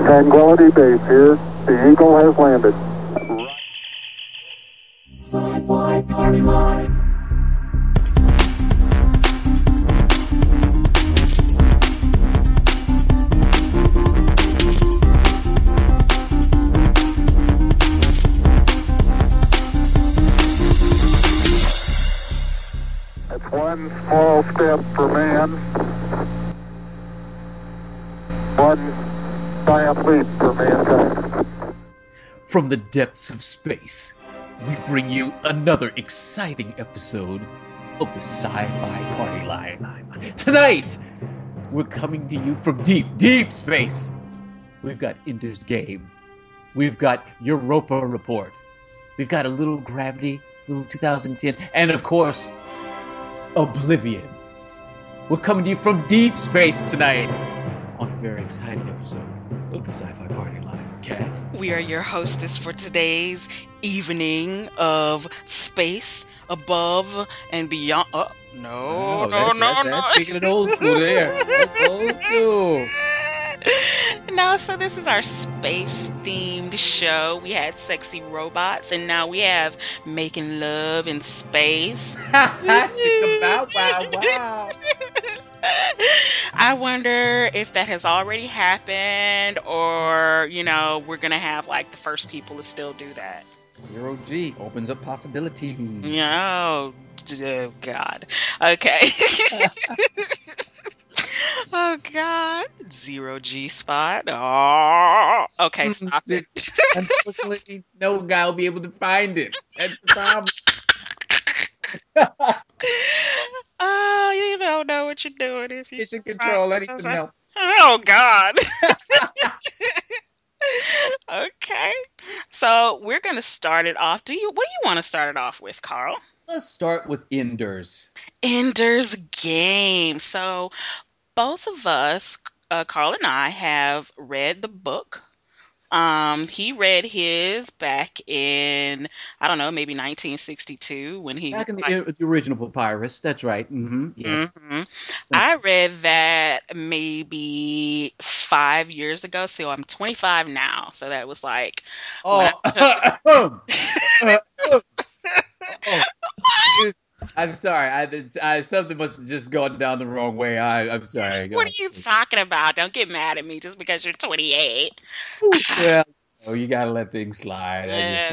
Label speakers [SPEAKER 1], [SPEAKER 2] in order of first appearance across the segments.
[SPEAKER 1] Tranquility Base here. The Eagle has landed.
[SPEAKER 2] Sci-Fi Party Line.
[SPEAKER 1] It's one small step for man, one giant leap for mankind.
[SPEAKER 3] From the depths of space, we bring you another exciting episode of the Sci-Fi Party Line. Tonight, we're coming to you from deep, deep space. We've got Ender's Game. We've got Europa Report. We've got a little Gravity, little 2010, and of course, Oblivion. We're coming to you from deep space tonight on a very exciting episode of the Sci-Fi Party Line. Cat.
[SPEAKER 4] We are your hostess for today's evening of space above and beyond. No.
[SPEAKER 3] That's speaking of old school there. That's old school.
[SPEAKER 4] No, so this is our space-themed show. We had sexy robots, and now we have making love in space.
[SPEAKER 3] Wow.
[SPEAKER 4] I wonder if that has already happened, or, we're going to have, the first people to still do that.
[SPEAKER 3] Zero G opens up possibilities.
[SPEAKER 4] Oh, God. Okay. Oh, God. Zero G spot. Oh, okay, stop it.
[SPEAKER 3] Unfortunately, no guy will be able to find it. That's the problem.
[SPEAKER 4] Oh, you don't know what you're doing if you
[SPEAKER 3] Mission control. I need some help.
[SPEAKER 4] Oh, God. Okay. So we're going to start it off. What do you want to start it off with, Carl?
[SPEAKER 3] Let's start with Ender's.
[SPEAKER 4] Ender's Game. So both of us, Carl and I, have read the book. He read his back in, I don't know, maybe 1962 when he...
[SPEAKER 3] Back in the original papyrus, that's right. Mm-hmm. Yes.
[SPEAKER 4] Mm-hmm. I read that maybe 5 years ago, so I'm 25 now. So that was like...
[SPEAKER 3] I'm sorry. Something must have just gone down the wrong way. I'm sorry.
[SPEAKER 4] What are you talking about? Don't get mad at me just because you're 28.
[SPEAKER 3] Well, you gotta let things slide.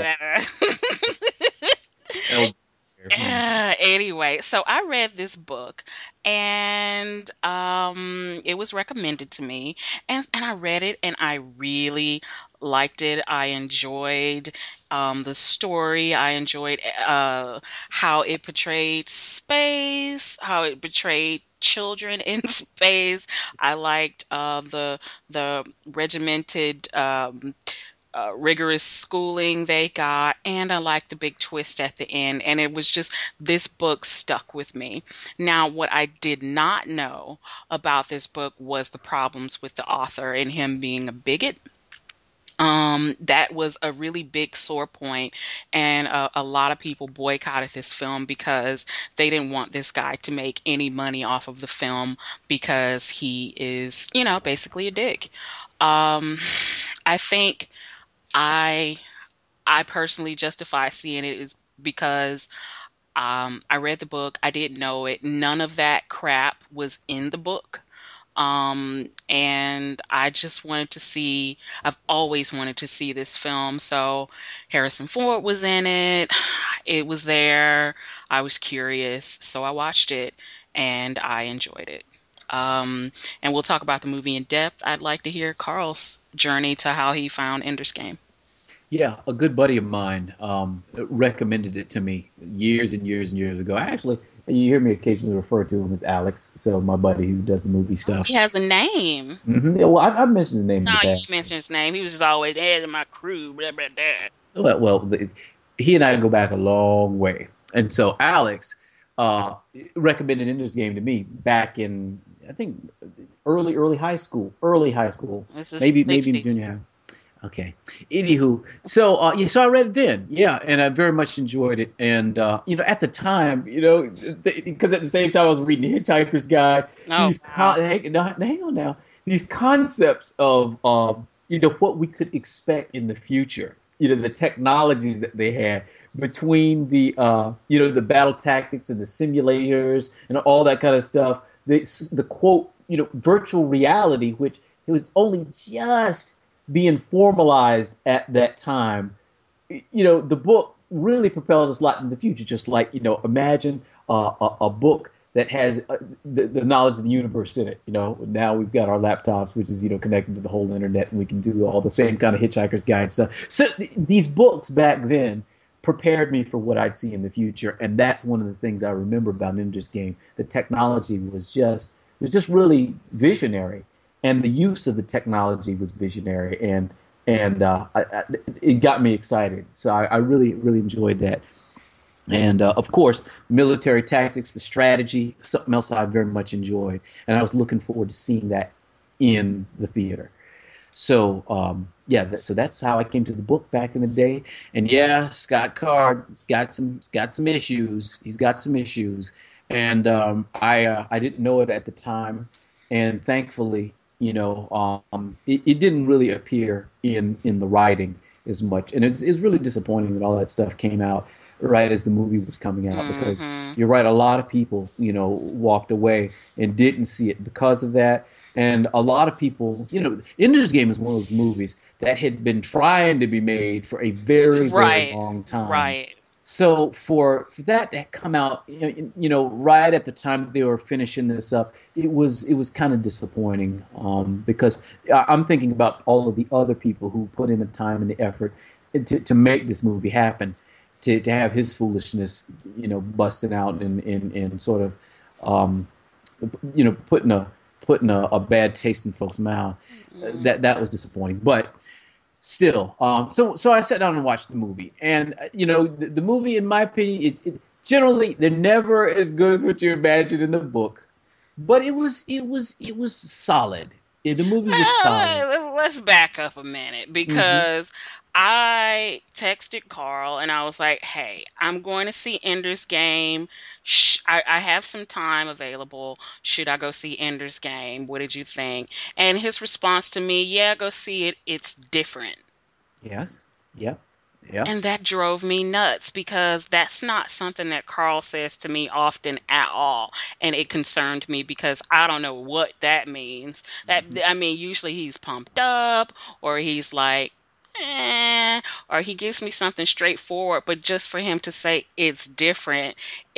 [SPEAKER 4] Anyway, so I read this book, and it was recommended to me, and I read it, and I really liked it. I enjoyed the story. I enjoyed how it portrayed space, how it portrayed children in space. I liked the regimented rigorous schooling they got, and I liked the big twist at the end, and it was just, this book stuck with me. Now, what I did not know about this book was the problems with the author and him being a bigot. That was a really big sore point, and a lot of people boycotted this film because they didn't want this guy to make any money off of the film because he is, basically a dick. I think I personally justify seeing it is because I read the book. I didn't know it. None of that crap was in the book. And I just wanted to see, I've always wanted to see this film. So Harrison Ford was in it. It was there. I was curious. So I watched it and I enjoyed it. And we'll talk about the movie in depth. I'd like to hear Carl's journey to how he found Ender's Game.
[SPEAKER 3] Yeah, a good buddy of mine recommended it to me years and years and years ago. Actually, you hear me occasionally refer to him as Alex, so my buddy who does the movie stuff.
[SPEAKER 4] He has a name.
[SPEAKER 3] Mm-hmm. Yeah, well, I've mentioned his name.
[SPEAKER 4] No, you mentioned his name. He was just always there in my crew. Blah, blah, blah.
[SPEAKER 3] Well, he and I go back a long way, and so Alex recommended Ender's Game to me back in, I think, early high school.
[SPEAKER 4] This is
[SPEAKER 3] maybe
[SPEAKER 4] 60s.
[SPEAKER 3] in junior high. Okay. Anywho, so I read it then, and I very much enjoyed it. And at the time, because at the same time I was reading Hitchhiker's Guide. Hang on now. These concepts of what we could expect in the future. The technologies that they had between the battle tactics and the simulators and all that kind of stuff. The quote, virtual reality, which it was only just being formalized at that time. The book really propelled us a lot in the future. Just like, imagine a book that has the knowledge of the universe in it. Now we've got our laptops, which is, connected to the whole internet, and we can do all the same kind of Hitchhiker's Guide stuff. So these books back then prepared me for what I'd see in the future, and that's one of the things I remember about Ender's Game. The technology was just really visionary, and the use of the technology was visionary, and it got me excited. So I really, really enjoyed that. And of course, military tactics, the strategy, something else I very much enjoyed, and I was looking forward to seeing that in the theater. So so that's how I came to the book back in the day. And yeah, Scott Card's got some issues. He's got some issues, and I didn't know it at the time, and thankfully, it didn't really appear in the writing as much, and it's really disappointing that all that stuff came out right as the movie was coming out, because you're right, a lot of people, walked away and didn't see it because of that. And a lot of people, Ender's Game is one of those movies that had been trying to be made for a very, very long time.
[SPEAKER 4] Right.
[SPEAKER 3] So for that to come out, right at the time that they were finishing this up, it was kind of disappointing, because I'm thinking about all of the other people who put in the time and the effort to make this movie happen. To have his foolishness, busting out and sort of, putting a bad taste in folks' mouth, that was disappointing. But still, so I sat down and watched the movie, and the movie, in my opinion, is generally they're never as good as what you imagine in the book, but it was solid. The movie was solid.
[SPEAKER 4] Let's back up a minute, because I texted Carl and I was like, hey, I'm going to see Ender's Game. I have some time available. Should I go see Ender's Game? What did you think? And his response to me, yeah, go see it. It's different.
[SPEAKER 3] Yes. Yep. Yeah.
[SPEAKER 4] And that drove me nuts, because that's not something that Carl says to me often at all. And it concerned me, because I don't know what that means. Usually he's pumped up, or he's like, or he gives me something straightforward, but just for him to say it's different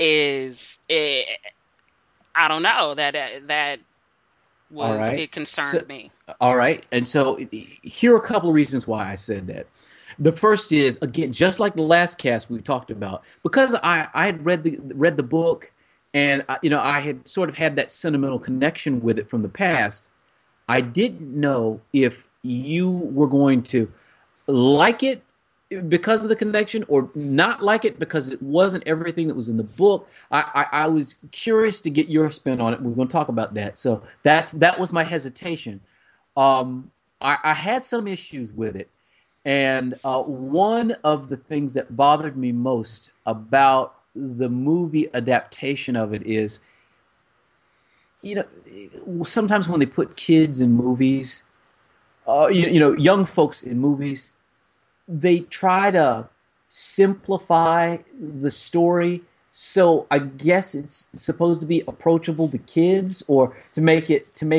[SPEAKER 4] I don't know, that was,
[SPEAKER 3] right.
[SPEAKER 4] It concerned me.
[SPEAKER 3] All right. And so here are a couple of reasons why I said that. The first is, again, just like the last cast we talked about, because I had read the book, and I had sort of had that sentimental connection with it from the past. I didn't know if you were going to like it because of the connection, or not like it because it wasn't everything that was in the book. I was curious to get your spin on it. We're going to talk about that. So that was my hesitation. I had some issues with it, and one of the things that bothered me most about the movie adaptation of it is, sometimes when they put kids in movies, young folks in movies, they try to simplify the story. So I guess it's supposed to be approachable to kids, or to make it to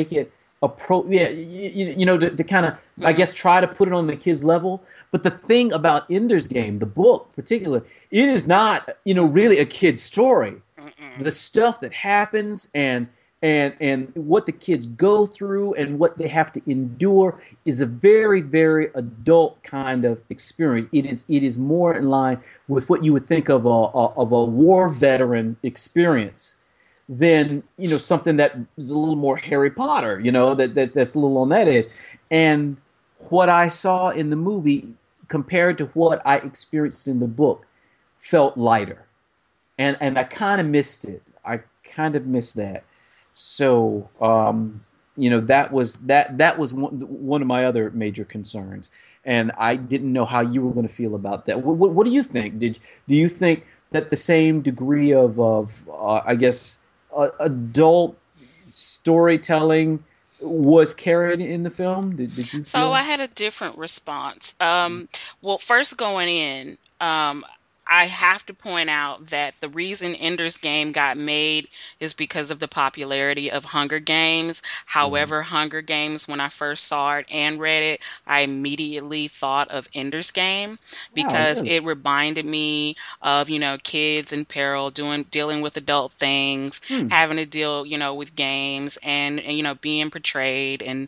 [SPEAKER 3] kind of, I guess, try to put it on the kids' level. But the thing about Ender's Game, the book particular, it is not, really a kid's story. The stuff that happens and what the kids go through and what they have to endure is a very, very adult kind of experience. It is more in line with what you would think of a war veteran experience than something that is a little more Harry Potter. That's a little on that edge. And what I saw in the movie compared to what I experienced in the book felt lighter, and I kind of missed it. I kind of missed that. So, that was one of my other major concerns, and I didn't know how you were going to feel about that. What do you think? Do you think that the same degree of I guess, adult storytelling Was Karen in the film? Did you
[SPEAKER 4] So I
[SPEAKER 3] feel?
[SPEAKER 4] had a different response. Well, first going in, I have to point out that the reason Ender's Game got made is because of the popularity of Hunger Games.
[SPEAKER 3] Mhm.
[SPEAKER 4] However, Hunger Games, when I first saw it and read it, I immediately thought of Ender's Game
[SPEAKER 3] Oh,
[SPEAKER 4] because
[SPEAKER 3] really?
[SPEAKER 4] it reminded me of, kids in peril dealing with adult things,
[SPEAKER 3] Hmm.
[SPEAKER 4] having to deal, with games and being portrayed and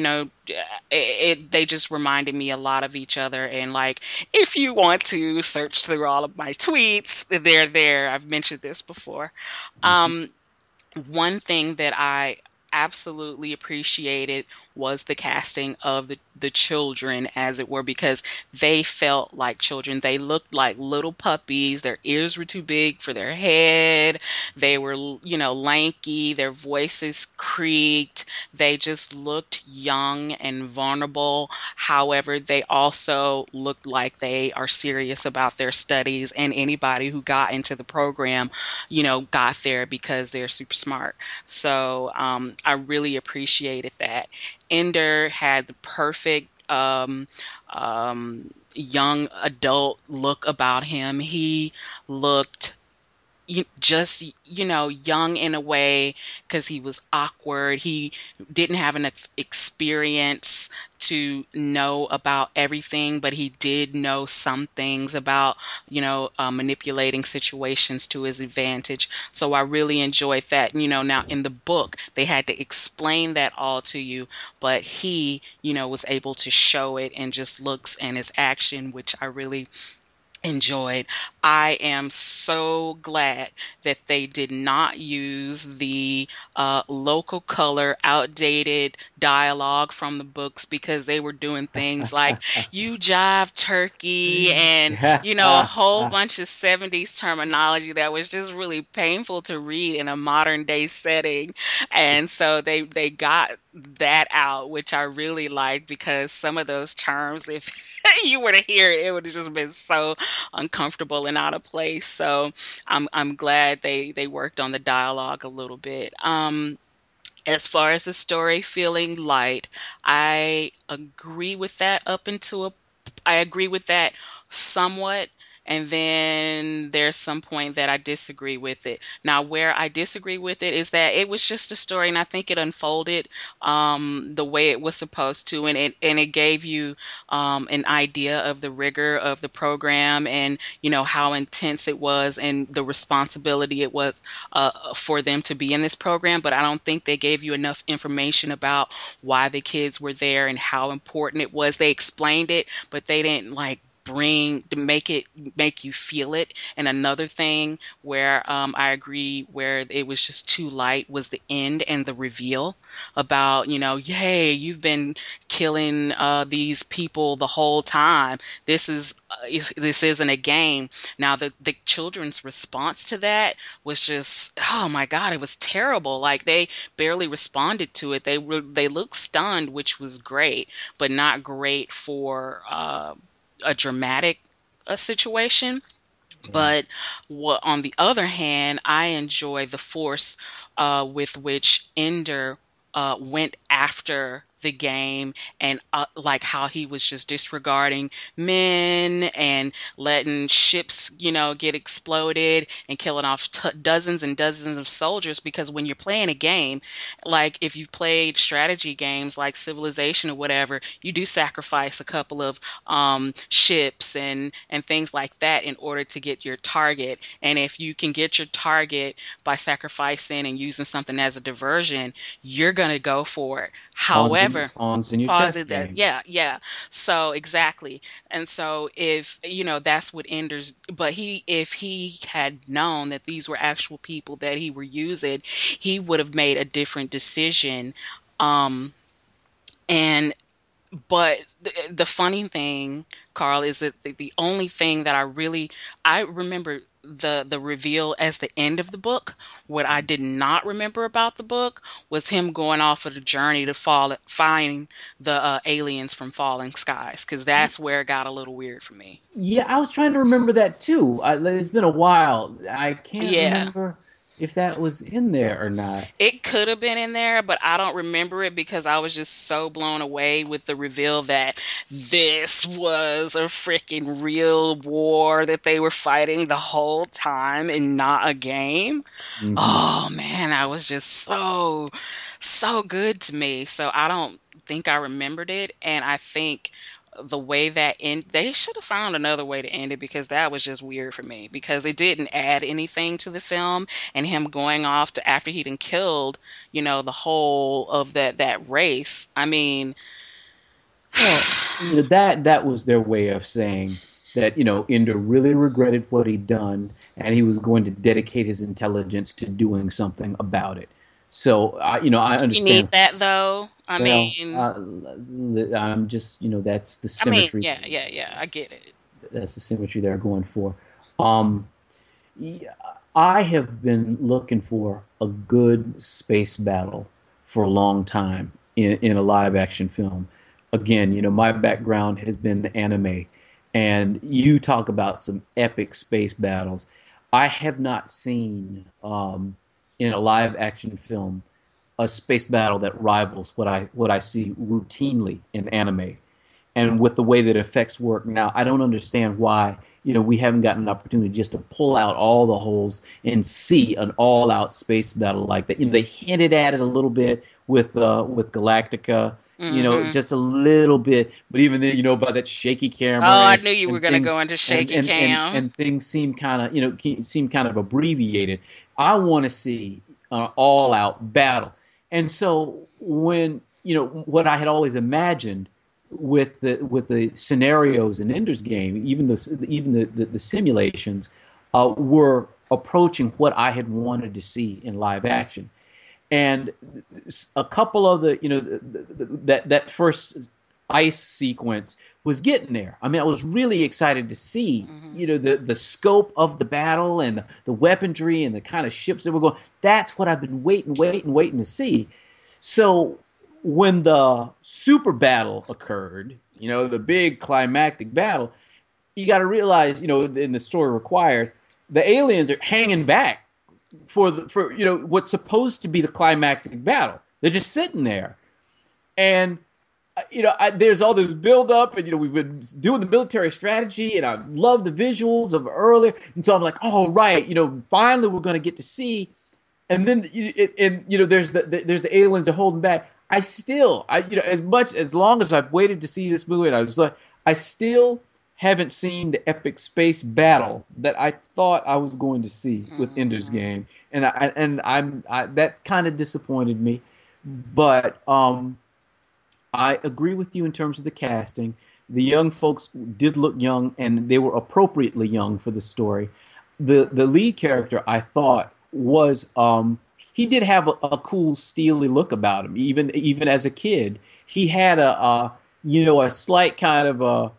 [SPEAKER 4] they just reminded me a lot of each other. And like, if you want to search through all of my tweets, they're there. I've mentioned this before.
[SPEAKER 3] Mhm.
[SPEAKER 4] um One thing that I absolutely appreciated was the casting of the children, as it were, because they felt like children. They looked like little puppies. Their ears were too big for their head. They were, lanky. Their voices creaked. They just looked young and vulnerable. However, they also looked like they are serious about their studies, and anybody who got into the program got there because they're super smart. So I really appreciated that. Ender had the perfect young adult look about him. He looked just young in a way because he was awkward. He didn't have enough experience to know about everything, but he did know some things about manipulating situations to his advantage. So I really enjoyed that. Now in the book they had to explain that all to you, but he was able to show it in just looks and his action, which I really enjoyed. I am so glad that they did not use the local color, outdated dialogue from the books, because they were doing things like "you jive turkey" and a whole bunch of '70s terminology that was just really painful to read in a modern day setting. And so they got that out, which I really liked, because some of those terms, if you were to hear it, it would have just been so uncomfortable and out of place. So I'm glad they worked on the dialogue a little bit. As far as the story feeling light, I agree with that I agree with that somewhat. And then there's some point that I disagree with it. Now, where I disagree with it is that it was just a story, and I think it unfolded the way it was supposed to, and it gave you an idea of the rigor of the program, and how intense it was and the responsibility it was for them to be in this program. But I don't think they gave you enough information about why the kids were there and how important it was. They explained it, but they didn't like bring to make you feel it. And another thing where I agree where it was just too light was the end and the reveal about, hey, you've been killing these people the whole time. This isn't a game. Now the children's response to that was just, oh my god, it was terrible. Like, they barely responded to it. They looked stunned, which was great, but not great for a dramatic situation.
[SPEAKER 3] Yeah.
[SPEAKER 4] But on the other hand, I enjoy the force with which Ender went after the game, and like how he was just disregarding men and letting ships, get exploded and killing off dozens and dozens of soldiers. Because when you're playing a game, like if you've played strategy games like Civilization or whatever, you do sacrifice a couple of ships and things like that in order to get your target. And if you can get your target by sacrificing and using something as a diversion, you're gonna go for it. However,
[SPEAKER 3] Pawns in your
[SPEAKER 4] pause
[SPEAKER 3] chess
[SPEAKER 4] it. That
[SPEAKER 3] game.
[SPEAKER 4] yeah. So exactly. And so if that's what Ender's. But if he had known that these were actual people that he were using, he would have made a different decision. Um, and but the funny thing, Carl, is that the only thing that I remember the reveal as the end of the book. What I did not remember about the book was him going off of the journey to find the aliens from falling skies, because that's where it got a little weird for me.
[SPEAKER 3] Yeah, I was trying to remember that too. It's been a while. I can't
[SPEAKER 4] Yeah.
[SPEAKER 3] remember. if that was in there or not.
[SPEAKER 4] It could have been in there, but I don't remember it because I was just so blown away with the reveal that this was a freaking real war that they were fighting the whole time and not a game.
[SPEAKER 3] Hmm.
[SPEAKER 4] Oh man, that was just so good to me. So I don't think I remembered it, and I think the way that they should have found another way to end it because that was just weird for me because it didn't add anything to the film and him going off to after he'd killed, the whole of that race. I mean,
[SPEAKER 3] Well, that was their way of saying that Ender really regretted what he'd done, and he was going to dedicate his intelligence to doing something about it. So I
[SPEAKER 4] you need
[SPEAKER 3] understand.
[SPEAKER 4] that though. I
[SPEAKER 3] Well,
[SPEAKER 4] mean,
[SPEAKER 3] I'm just that's the symmetry.
[SPEAKER 4] yeah, I get it.
[SPEAKER 3] That's the symmetry they're going for. Um, yeah, I have been looking for a good space battle for a long time in a live action film. Again, my background has been the anime, and you talk about some epic space battles. I have not seen in a live action film a space battle that rivals what I see routinely in anime. And with the way that effects work now, I don't understand why we haven't gotten an opportunity just to pull out all the holes and see an all-out space battle like that. They hinted at it a little bit with Galactica,
[SPEAKER 4] Hmm.
[SPEAKER 3] just a little bit, but even then, about that shaky
[SPEAKER 4] Oh,
[SPEAKER 3] camera
[SPEAKER 4] I
[SPEAKER 3] and,
[SPEAKER 4] knew you were
[SPEAKER 3] and
[SPEAKER 4] gonna go
[SPEAKER 3] things
[SPEAKER 4] into shaky cam.
[SPEAKER 3] and things seem kind of abbreviated. I want to see an all-out battle, and so when what I had always imagined with the scenarios in Ender's Game, even the simulations were approaching what I had wanted to see in live action, and a couple of that first ice sequence was getting there. I mean, I was really excited to see
[SPEAKER 4] Hmm.
[SPEAKER 3] the scope of the battle and the weaponry and the kind of ships that were going. That's what I've been waiting to see. So when the super battle occurred, the big climactic battle, you got to realize, and the story requires, the aliens are hanging back for what's supposed to be the climactic battle. They're just sitting there, and there's all this build up, and we've been doing the military strategy, and I love the visuals of earlier, and so I'm like, oh right, finally we're going to get to see, and then there's the aliens are holding back. As long as I've waited to see this movie, and I was like, I still haven't seen the epic space battle that I thought I was going to see with Ender's
[SPEAKER 4] Hmm.
[SPEAKER 3] Game, and that kind of disappointed me. But I agree with you in terms of the casting. The young folks did look young, and they were appropriately young for the story. The lead character, I thought, was he did have a cool steely look about him. Even as a kid, he had a slight kind of a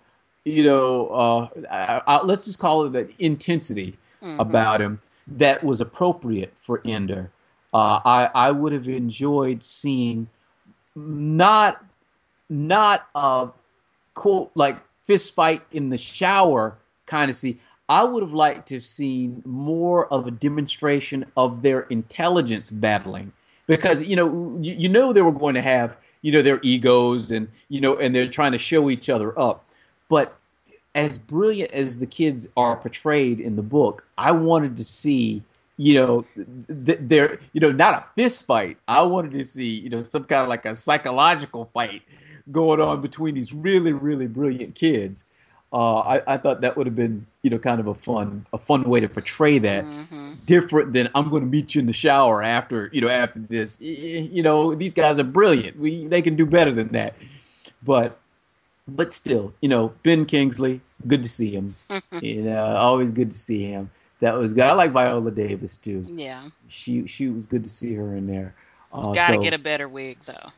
[SPEAKER 3] let's just call it an intensity
[SPEAKER 4] Hmm.
[SPEAKER 3] about him that was appropriate for Ender. I would have enjoyed seeing not a quote like fist fight in the shower kind of see. I would have liked to have seen more of a demonstration of their intelligence battling, because they were going to have their egos, and and they're trying to show each other up. But as brilliant as the kids are portrayed in the book, I wanted to see they're not a fist fight. I wanted to see some kind of like a psychological fight going on between these really really brilliant kids. I thought that would have been kind of a fun way to portray that,
[SPEAKER 4] Hmm.
[SPEAKER 3] different than I'm going to meet you in the shower after this. These guys are brilliant. They can do better than that. But still, Ben Kingsley, good to see him. Always good to see him. That was good. I like Viola Davis too.
[SPEAKER 4] Yeah.
[SPEAKER 3] She was good to see her in there.
[SPEAKER 4] Gotta get
[SPEAKER 3] So
[SPEAKER 4] a better wig though.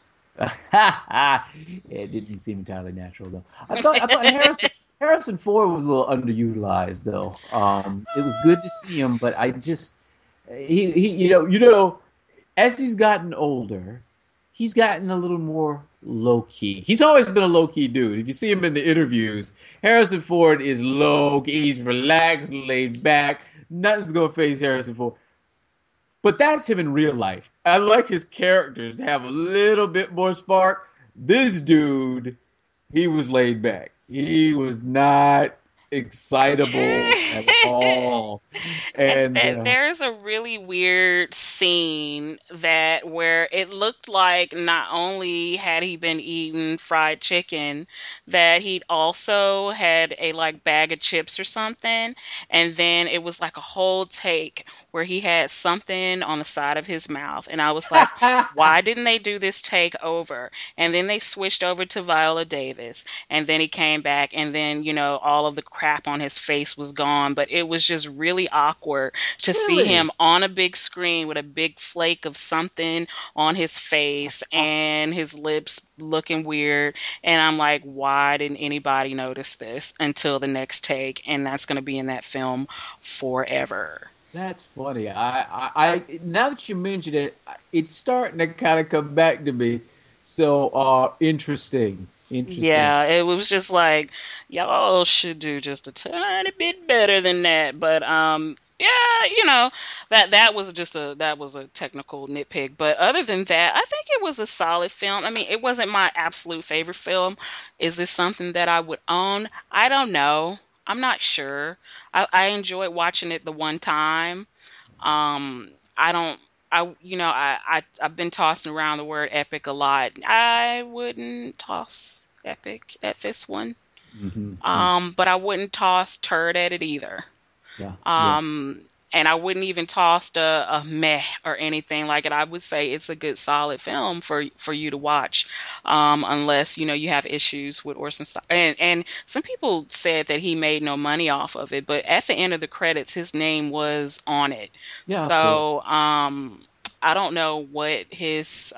[SPEAKER 3] it didn't seem entirely natural though. I thought Harrison Ford was a little underutilized though. It was good to see him, but I just he as he's gotten older, he's gotten a little more low key. He's always been a low key dude. If you see him in the interviews, Harrison Ford is low key. He's relaxed, laid back. Nothing's gonna phase Harrison Ford. But that's him in real life. I like his characters to have a little bit more spark. This dude, he was laid back. He was not excitable at all.
[SPEAKER 4] And
[SPEAKER 3] And
[SPEAKER 4] there's a really weird scene that where it looked like not only had he been eating fried chicken, that he'd also had a like bag of chips or something, and then it was like a whole take where he had something on the side of his mouth, and I was like, why didn't they do this take over? And then they switched over to Viola Davis, and then he came back, and then all of the crap on his face was gone, but it was just really awkward to see
[SPEAKER 3] really,
[SPEAKER 4] him on a big screen with a big flake of something on his face and his lips looking weird. And I'm like, why didn't anybody notice this until the next take? And that's going to be in that film forever.
[SPEAKER 3] that's funny. Now that you mention it, it's starting to kind of come back to me. So, interesting, interesting.
[SPEAKER 4] Yeah, it was just like y'all should do just a tiny bit better than that. But yeah, that was a technical nitpick. But other than that, I think it was a solid film. I mean, it wasn't my absolute favorite film. Is this something that I would own? I don't know. I'm not sure. I enjoyed watching it the one time. I don't. I've been tossing around the word epic a lot. I wouldn't toss epic at this one. But I wouldn't toss turd at it either.
[SPEAKER 3] Yeah, yeah.
[SPEAKER 4] Um, and I wouldn't even toss a meh or anything like it. I would say it's a good, solid film for you to watch, unless you have issues with Orson Scott. And some people said that he made no money off of it, but at the end of the credits, his name was on it.
[SPEAKER 3] Yeah, of course.
[SPEAKER 4] So I don't know what his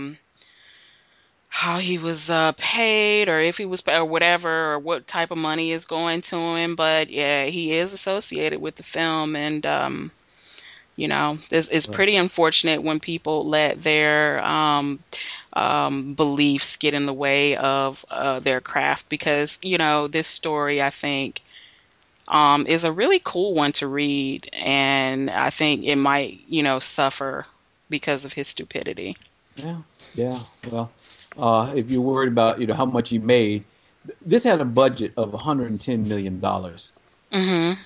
[SPEAKER 4] how he was paid, or if he was paid, or whatever, or what type of money is going to him. But yeah, he is associated with the film, and it's
[SPEAKER 3] Right.
[SPEAKER 4] pretty unfortunate when people let their beliefs get in the way of their craft, because this story, I think, is a really cool one to read, and I think it might suffer because of his stupidity.
[SPEAKER 3] Yeah, yeah. Well, if you're worried about how much he made, this had a budget of $110 million.
[SPEAKER 4] Hmm.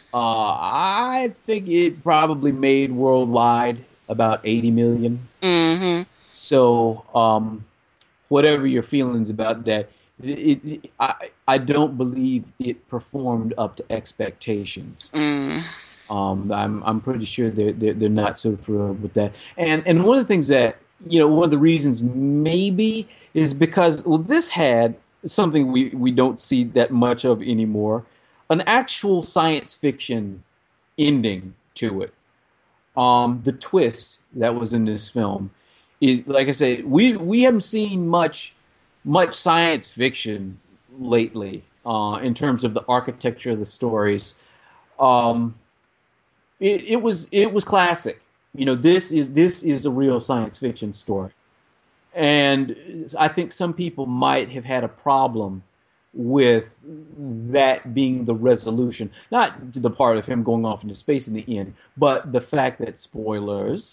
[SPEAKER 3] I think it probably made worldwide about 80 million.
[SPEAKER 4] Hmm.
[SPEAKER 3] So, whatever your feelings about that, I don't believe it performed up to expectations.
[SPEAKER 4] Mm.
[SPEAKER 3] I'm pretty sure they're not so thrilled with that. And one of the things that one of the reasons maybe is because, well, this had something we don't see that much of anymore, an actual science fiction ending to it. The twist that was in this film is, like I say, we haven't seen much science fiction lately, in terms of the architecture of the stories. Um, it was classic. This is a real science fiction story, and I think some people might have had a problem with that being the resolution, not to the part of him going off into space in the end, but the fact that, spoilers,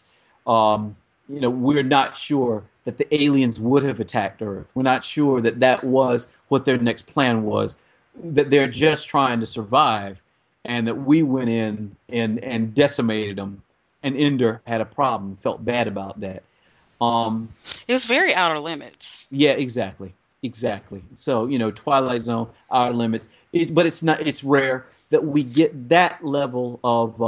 [SPEAKER 3] we're not sure that the aliens would have attacked Earth. We're not sure that that was what their next plan was, that they're just trying to survive, and that we went in and decimated them, and Ender had a problem, felt bad about that. Um,
[SPEAKER 4] It was very Outer Limits.
[SPEAKER 3] yeah, exactly, exactly. So Twilight Zone, Outer Limits. But it's not. It's rare that we get that level of.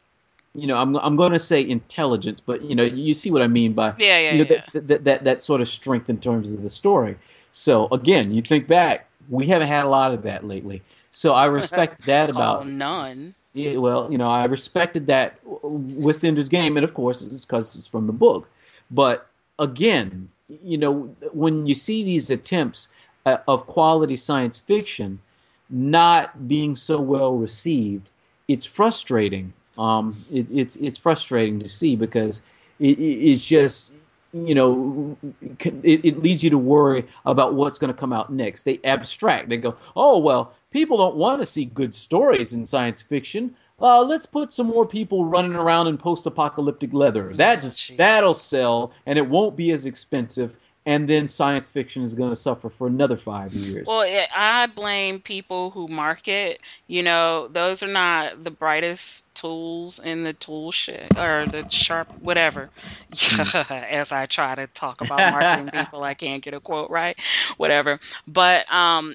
[SPEAKER 3] I'm going to say intelligence, but you see what I mean by
[SPEAKER 4] Yeah, yeah, yeah.
[SPEAKER 3] that sort of strength in terms of the story. So again, you think back, we haven't had a lot of that lately. So I respect that
[SPEAKER 4] Call
[SPEAKER 3] about.
[SPEAKER 4] none.
[SPEAKER 3] Yeah, well, I respected that with Ender's Game, and of course, it's because it's from the book. But again, when you see these attempts of quality science fiction not being so well received, it's frustrating. It's frustrating to see, because it's just it leads you to worry about what's going to come out next. They abstract. They go, oh well, people don't want to see good stories in science fiction. let's put some more people running around in post-apocalyptic leather.
[SPEAKER 4] Oh,
[SPEAKER 3] That'll
[SPEAKER 4] jeez.
[SPEAKER 3] sell, and it won't be as expensive. And then science fiction is going to suffer for another 5 years.
[SPEAKER 4] Well, I blame people who market. Those are not the brightest tools in the tool shed or the sharp, whatever.
[SPEAKER 3] Hmm.
[SPEAKER 4] As I try to talk about marketing people, I can't get a quote right, whatever. But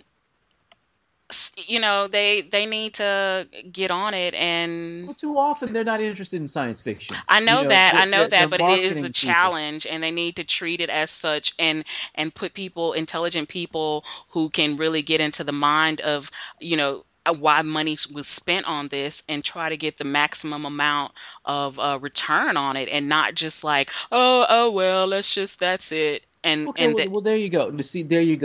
[SPEAKER 4] they need to get on it. And
[SPEAKER 3] Well, too often they're not interested in science fiction.
[SPEAKER 4] I know that,
[SPEAKER 3] They're
[SPEAKER 4] but it is a
[SPEAKER 3] marketing people.
[SPEAKER 4] challenge, and they need to treat it as such, and put people, intelligent people, who can really get into the mind of, why money was spent on this, and try to get the maximum amount of return on it, and not just like, oh well, that's it,
[SPEAKER 3] Okay,
[SPEAKER 4] and
[SPEAKER 3] well,
[SPEAKER 4] that.
[SPEAKER 3] well, there you go. You see, there you go.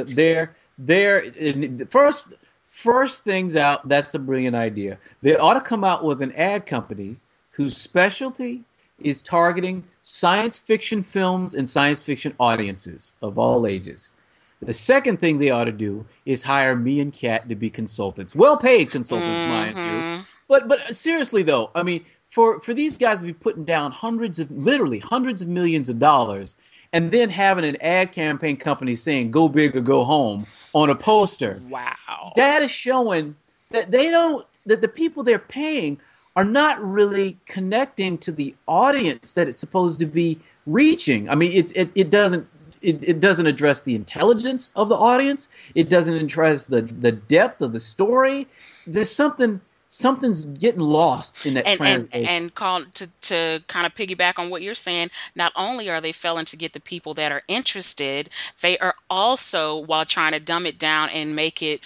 [SPEAKER 3] First things out. That's a brilliant idea. They ought to come out with an ad company whose specialty is targeting science fiction films and science fiction audiences of all ages. The second thing they ought to do is hire me and Kat to be consultants, well-paid consultants, mind you.
[SPEAKER 4] Hmm.
[SPEAKER 3] But seriously though, I mean, for these guys to be putting down literally hundreds of millions of dollars, and then having an ad campaign company saying "Go big or go home" on a poster,
[SPEAKER 4] Wow.
[SPEAKER 3] that is showing that the people they're paying are not really connecting to the audience that it's supposed to be reaching. I mean, it doesn't address the intelligence of the audience. It doesn't address the depth of the story. There's something's getting lost in that translation.
[SPEAKER 4] And call to kind of piggyback on what you're saying. Not only are they failing to get the people that are interested, they are also, while trying to dumb it down and make it,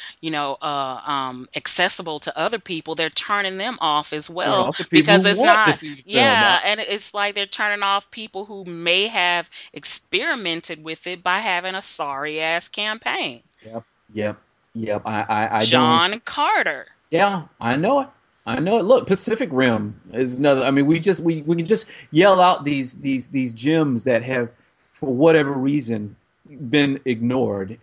[SPEAKER 4] accessible to other people, they're turning them off as
[SPEAKER 3] Turn
[SPEAKER 4] well,
[SPEAKER 3] off the people
[SPEAKER 4] because
[SPEAKER 3] who
[SPEAKER 4] it's
[SPEAKER 3] want to
[SPEAKER 4] not.
[SPEAKER 3] see the film.
[SPEAKER 4] Yeah, and it's like they're turning off people who may have experimented with it by having a sorry ass campaign.
[SPEAKER 3] Yep, yep, yep. I don't
[SPEAKER 4] John
[SPEAKER 3] understand.
[SPEAKER 4] Carter.
[SPEAKER 3] Yeah, I know it. I know it. Look, Pacific Rim is another. I mean, we can just yell out these gems that have, for whatever reason, been ignored,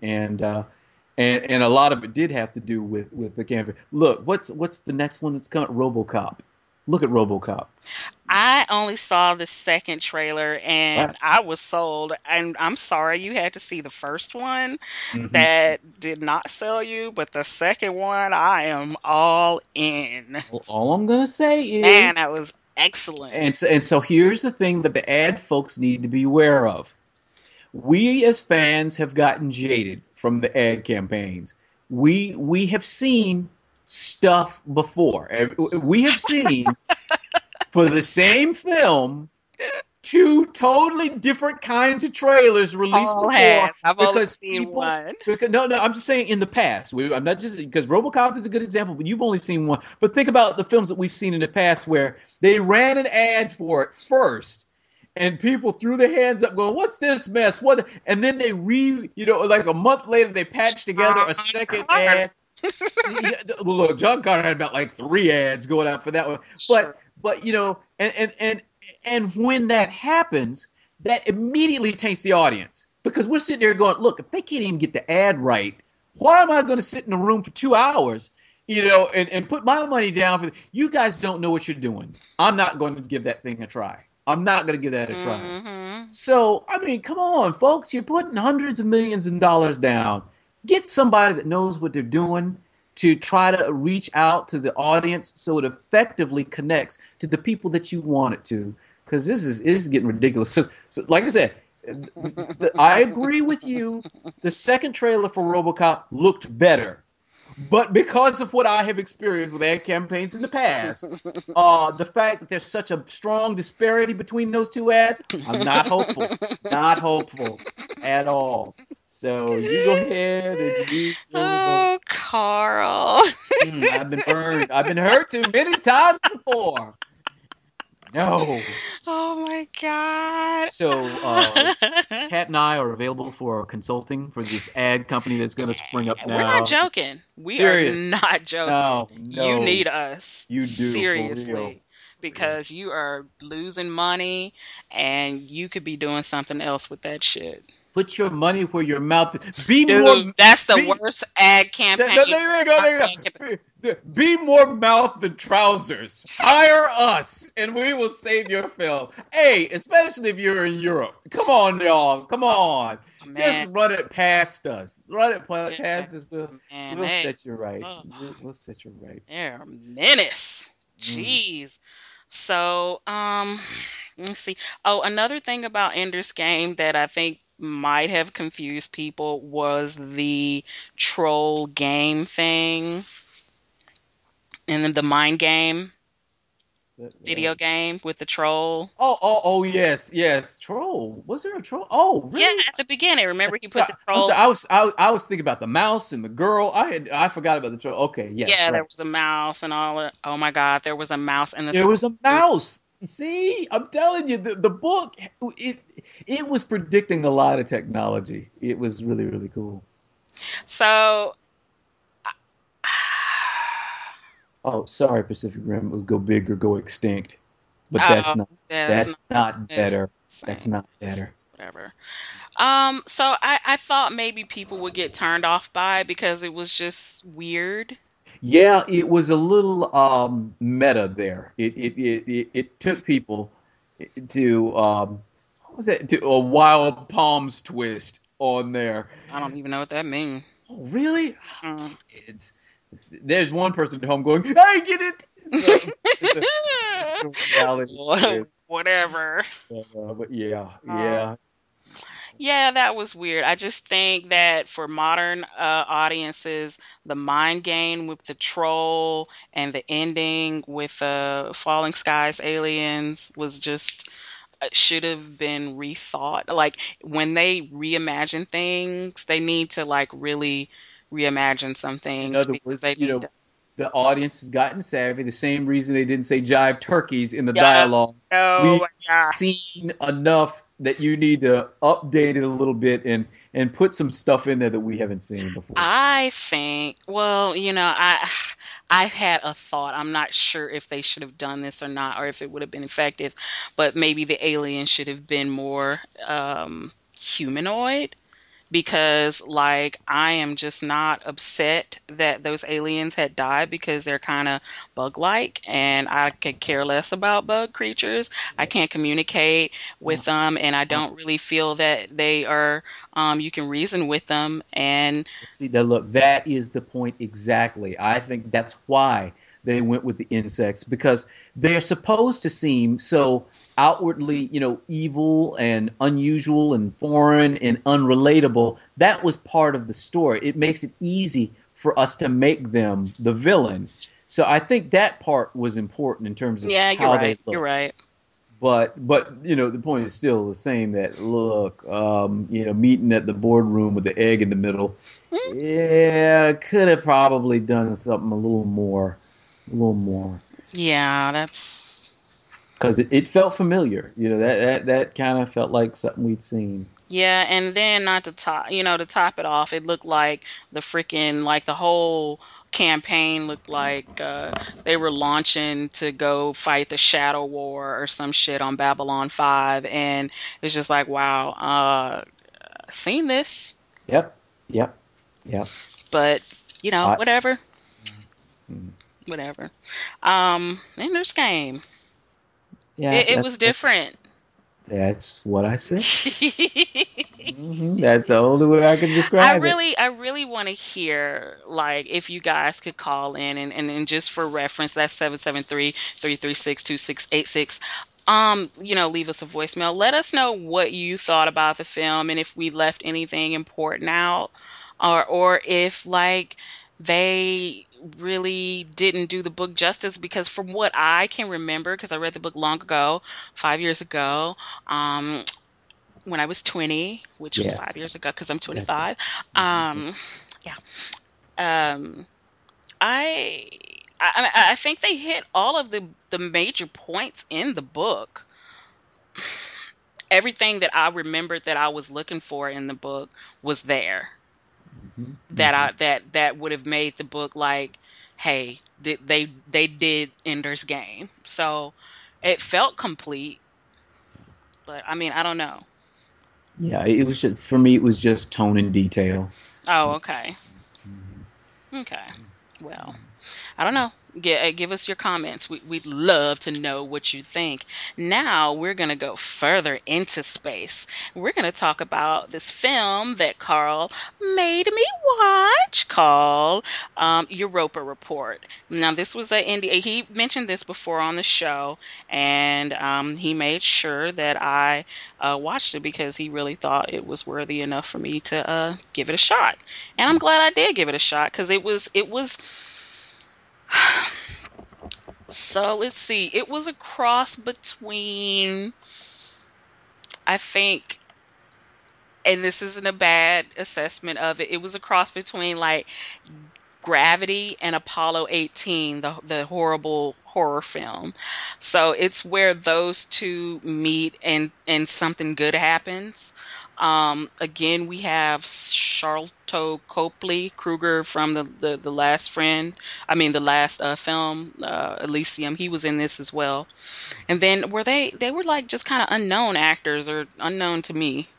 [SPEAKER 3] and a lot of it did have to do with the campaign. Look, what's the next one that's coming? RoboCop. Look at RoboCop.
[SPEAKER 4] I only saw the second trailer and
[SPEAKER 3] Right.
[SPEAKER 4] I was sold. And I'm sorry you had to see the first one.
[SPEAKER 3] Hmm.
[SPEAKER 4] That did not sell you, but the second one, I am all in.
[SPEAKER 3] Well, all I'm gonna say
[SPEAKER 4] Man,
[SPEAKER 3] is,
[SPEAKER 4] that was excellent.
[SPEAKER 3] and so here's the thing that the ad folks need to be aware of. We as fans have gotten jaded from the ad campaigns. We have seen stuff before. We have seen, for the same film, two totally different kinds of trailers released
[SPEAKER 4] All
[SPEAKER 3] before,
[SPEAKER 4] has. I've only
[SPEAKER 3] because
[SPEAKER 4] seen
[SPEAKER 3] people
[SPEAKER 4] one.
[SPEAKER 3] because no, I'm just saying in the past. I'm not just because RoboCop is a good example, but you've only seen one. But think about the films that we've seen in the past where they ran an ad for it first, and people threw their hands up going, "What's this mess? What?" And then like a month later they patched together a second ad. Yeah, well, look, John Connor had about like three ads going out for that one,
[SPEAKER 4] Sure.
[SPEAKER 3] but and when that happens, that immediately taints the audience, because we're sitting there going, look, if they can't even get the ad right, why am I going to sit in a room for 2 hours, and put my money down for you guys? Don't know what you're doing. I'm not going to give that thing a try. I'm not going to give that a try.
[SPEAKER 4] Hmm.
[SPEAKER 3] So, I mean, come on, folks. You're putting hundreds of millions of dollars down. Get somebody that knows what they're doing to try to reach out to the audience so it effectively connects to the people that you want it to. Because this is getting ridiculous. Because, like I said, I agree with you. The second trailer for RoboCop looked better. But because of what I have experienced with ad campaigns in the past, the fact that there's such a strong disparity between those two ads, I'm not hopeful. Not hopeful at all. So you go ahead and you go.
[SPEAKER 4] Oh, Carl.
[SPEAKER 3] I've been burned. I've been hurt too many times before. No.
[SPEAKER 4] Oh my God.
[SPEAKER 3] So Kat and I are available for consulting for this ad company that's going to spring up
[SPEAKER 4] We're not
[SPEAKER 3] now.
[SPEAKER 4] joking. We are
[SPEAKER 3] Serious.
[SPEAKER 4] not joking.
[SPEAKER 3] No,
[SPEAKER 4] You
[SPEAKER 3] no.
[SPEAKER 4] need us.
[SPEAKER 3] You do, for real.
[SPEAKER 4] Seriously. Because you are losing money and you could be doing something else with that shit.
[SPEAKER 3] Put your money where your mouth is. Be
[SPEAKER 4] Dude,
[SPEAKER 3] more.
[SPEAKER 4] that's the
[SPEAKER 3] Be,
[SPEAKER 4] worst ad campaign.
[SPEAKER 3] there you go. There you go. Be more mouth than trousers. Hire us, and we will save your film. Hey, especially if you're in Europe. Come on, y'all. Come on.
[SPEAKER 4] Oh,
[SPEAKER 3] Just
[SPEAKER 4] man,
[SPEAKER 3] run it past us. Run it
[SPEAKER 4] yeah,
[SPEAKER 3] past us. We'll,
[SPEAKER 4] man,
[SPEAKER 3] we'll
[SPEAKER 4] they,
[SPEAKER 3] set you right.
[SPEAKER 4] oh,
[SPEAKER 3] We'll set you right.
[SPEAKER 4] they're a menace.
[SPEAKER 3] Mm.
[SPEAKER 4] Jeez. So, let's see. Oh, another thing about Ender's Game that I think might have confused people was the troll game thing, and then the mind game video game with the troll.
[SPEAKER 3] Yes, yes. Troll. Was there a troll? Oh,
[SPEAKER 4] Yeah,
[SPEAKER 3] really?
[SPEAKER 4] at the beginning, remember he
[SPEAKER 3] So
[SPEAKER 4] put the
[SPEAKER 3] I'm
[SPEAKER 4] troll.
[SPEAKER 3] sorry. I was thinking about the mouse and the girl. I forgot about the troll. Okay, yes,
[SPEAKER 4] Yeah, there
[SPEAKER 3] right.
[SPEAKER 4] was a mouse and all that. Oh my God, there was a mouse in the
[SPEAKER 3] There was
[SPEAKER 4] school.
[SPEAKER 3] a mouse. See, I'm telling you, the book it it was predicting a lot of technology. It was really really cool.
[SPEAKER 4] So,
[SPEAKER 3] Oh, sorry, Pacific Rim. It was go big or go extinct, but
[SPEAKER 4] oh, yeah, that's not
[SPEAKER 3] that's not
[SPEAKER 4] it's
[SPEAKER 3] better.
[SPEAKER 4] the
[SPEAKER 3] That's
[SPEAKER 4] same.
[SPEAKER 3] not
[SPEAKER 4] It's,
[SPEAKER 3] better.
[SPEAKER 4] it's whatever. So I thought maybe people would get turned off by it because it was just weird.
[SPEAKER 3] Yeah, it was a little meta there. It took people to what was that to a wild palms twist on there.
[SPEAKER 4] I don't even know what that means.
[SPEAKER 3] Oh, really?
[SPEAKER 4] Mm.
[SPEAKER 3] It's there's one person at home going, I get it. So it's a reality twist.
[SPEAKER 4] Whatever.
[SPEAKER 3] But yeah,
[SPEAKER 4] Uh,
[SPEAKER 3] yeah.
[SPEAKER 4] yeah, that was weird. I just think that for modern audiences, the mind game with the troll and the ending with Falling Skies aliens was just should have been rethought. Like when they reimagine things, they need to like really reimagine some
[SPEAKER 3] In
[SPEAKER 4] things
[SPEAKER 3] other
[SPEAKER 4] because
[SPEAKER 3] words,
[SPEAKER 4] they need to.
[SPEAKER 3] the audience has gotten savvy. The same reason they didn't say jive turkeys in the
[SPEAKER 4] Yeah.
[SPEAKER 3] dialogue.
[SPEAKER 4] Oh my
[SPEAKER 3] We've
[SPEAKER 4] God.
[SPEAKER 3] seen enough that you need to update it a little bit and put some stuff in there that we haven't seen before.
[SPEAKER 4] I think, well, I've had a thought. I'm not sure if they should have done this or not, or if it would have been effective, but maybe the alien should have been more humanoid because like I am just not upset that those aliens had died because they're kind of bug-like and I could care less about bug creatures. I can't communicate with them and I
[SPEAKER 3] Uh,
[SPEAKER 4] don't really feel that they are you can reason with them and
[SPEAKER 3] See that look, that is the point exactly. I think that's why they went with the insects because they're supposed to seem so outwardly, evil and unusual and foreign and unrelatable. That was part of the story. It makes it easy for us to make them the villain. So I think that part was important in terms of
[SPEAKER 4] yeah, you're
[SPEAKER 3] how they
[SPEAKER 4] right. You're
[SPEAKER 3] look.
[SPEAKER 4] right.
[SPEAKER 3] But the point is still the same. That look, meeting at the boardroom with the egg in the middle. Yeah, could have probably done something a little more,
[SPEAKER 4] Yeah, that's
[SPEAKER 3] because it felt familiar. That kind of felt like something we'd seen.
[SPEAKER 4] yeah, and then not to top, to top it off, it looked like the freaking like the whole campaign looked like they were launching to go fight the Shadow War or some shit on Babylon 5 and it's just like wow, seen this,
[SPEAKER 3] Yep, yep, yep.
[SPEAKER 4] but
[SPEAKER 3] I,
[SPEAKER 4] whatever, whatever. Ender's Game.
[SPEAKER 3] yeah,
[SPEAKER 4] It was different.
[SPEAKER 3] that's what I said. That's the only way I can describe it.
[SPEAKER 4] I really want to hear like if you guys could call in and just for reference, that's 773-336-2686. Leave us a voicemail. Let us know what you thought about the film and if we left anything important out or if like they really didn't do the book justice because from what I can remember, because I read the book long ago, 5 years ago, um, when I was 20, which was
[SPEAKER 3] Yes,
[SPEAKER 4] 5 years ago because I'm
[SPEAKER 3] that's right.
[SPEAKER 4] 25. Um, yeah. Um, I, I think they hit all of the major points in the book. Everything that I remembered that I was looking for in the book was there.
[SPEAKER 3] Hmm.
[SPEAKER 4] That
[SPEAKER 3] Hmm.
[SPEAKER 4] that would have made the book like, hey, they did Ender's Game. So it felt complete, but I mean, I don't know.
[SPEAKER 3] Yeah, it was just for me. It was just tone and detail.
[SPEAKER 4] Oh, okay. Okay. Well, I don't know. Give us your comments. We'd love to know what you think. Now we're going to go further into space. We're going to talk about this film that Carl made me watch called Europa Report. Now, this was a indie. He mentioned this before on the show, and he made sure that I watched it because he really thought it was worthy enough for me to give it a shot. And I'm glad I did give it a shot because it was so let's see. It was a cross between, I think, and this isn't a bad assessment of it. It was a cross between like Gravity and Apollo 18, the horrible horror film. So it's where those two meet and something good happens. Again, we have Charlton Copley Kruger from the last friend. I mean, the last film, Elysium. He was in this as well. And then they were like just kind of unknown actors or unknown to me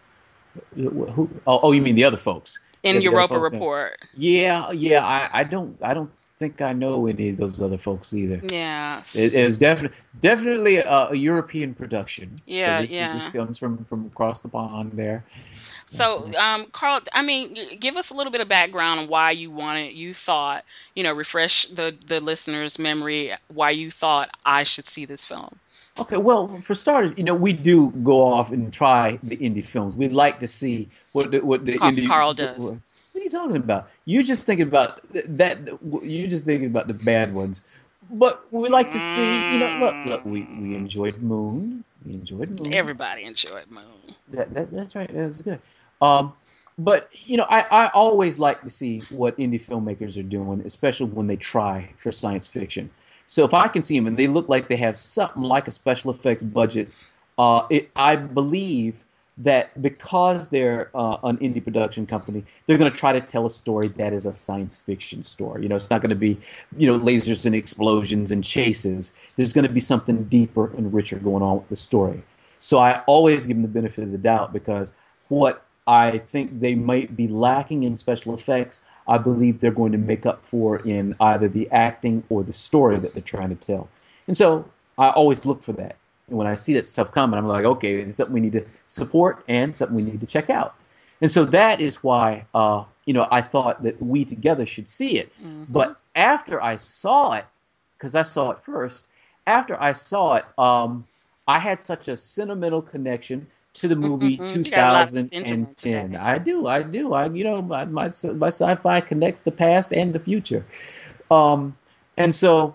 [SPEAKER 3] Who? Oh, you mean the other folks?
[SPEAKER 4] in
[SPEAKER 3] The other
[SPEAKER 4] Europa
[SPEAKER 3] folks.
[SPEAKER 4] Report.
[SPEAKER 3] Yeah, yeah. I don't think I know any of those other folks either.
[SPEAKER 4] Yeah.
[SPEAKER 3] It was definitely a European production. So
[SPEAKER 4] Yeah,
[SPEAKER 3] this
[SPEAKER 4] yeah.
[SPEAKER 3] comes from across the pond there. That's
[SPEAKER 4] So,
[SPEAKER 3] right.
[SPEAKER 4] Carl, I mean, give us a little bit of background on why you thought, refresh the listener's memory, why you thought I should see this film.
[SPEAKER 3] Okay, well, for starters, we do go off and try the indie films. We'd like to see what the indie.
[SPEAKER 4] Carl does.
[SPEAKER 3] What are you talking about? You just thinking about that. You just thinking about the bad ones. But we like to see. Look. We enjoyed Moon. We enjoyed Moon.
[SPEAKER 4] Everybody enjoyed Moon.
[SPEAKER 3] That's right. That's good. Um, but I always like to see what indie filmmakers are doing, especially when they try for science fiction. So if I can see them and they look like they have something like a special effects budget, I believe that because they're an indie production company, they're going to try to tell a story that is a science fiction story. It's not going to be, lasers and explosions and chases. There's going to be something deeper and richer going on with the story. So I always give them the benefit of the doubt because what I think they might be lacking in special effects, I believe they're going to make up for in either the acting or the story that they're trying to tell. And so I always look for that. And when I see that stuff coming, I'm like, okay, it's something we need to support and something we need to check out. And so that is why, I thought that we together should see it.
[SPEAKER 4] Hmm.
[SPEAKER 3] But after I saw it, because I saw it first, after I saw it, I had such a sentimental connection to the movie
[SPEAKER 4] You got a lot of sentiment
[SPEAKER 3] 2010.
[SPEAKER 4] today.
[SPEAKER 3] I do. My sci-fi connects the past and the future. Um, and so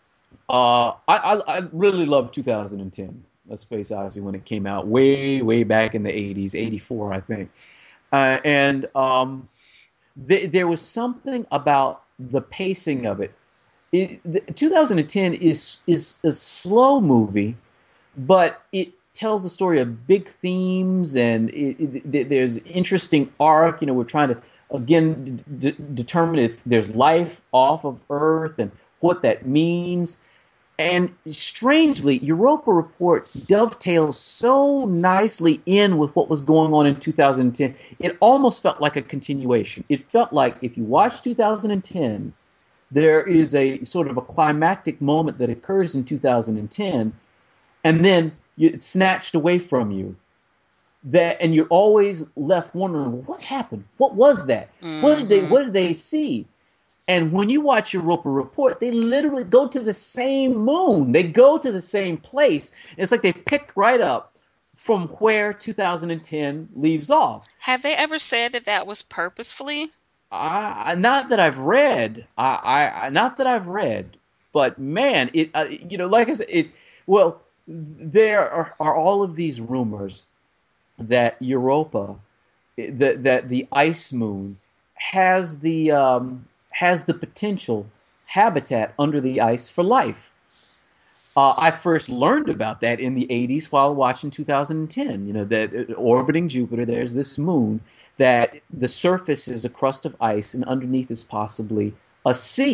[SPEAKER 3] I really loved 2010, A Space Odyssey, when it came out way back in the 80s, 84, I think. And there was something about the pacing of it. 2010 is a slow movie, but it tells the story of big themes, and there's interesting arc. We're trying to again determine if there's life off of Earth and what that means. And strangely, Europa Report dovetails so nicely in with what was going on in 2010. It almost felt like a continuation. It felt like if you watch 2010, there is a sort of a climactic moment that occurs in 2010, and then it's snatched away from you. And you're always left wondering what happened. What was that?
[SPEAKER 4] Hmm.
[SPEAKER 3] What did they see? And when you watch Europa Report, they literally go to the same moon. They go to the same place. It's like they pick right up from where 2010 leaves off.
[SPEAKER 4] Have they ever said that that was purposefully?
[SPEAKER 3] Not that I've read. Not that I've read. But man, like I said, it. Well, there are all of these rumors that Europa, that the ice moon, has the potential habitat under the ice for life. I first learned about that in the 80s while watching 2010. That orbiting Jupiter, there's this moon that the surface is a crust of ice, and underneath is possibly a sea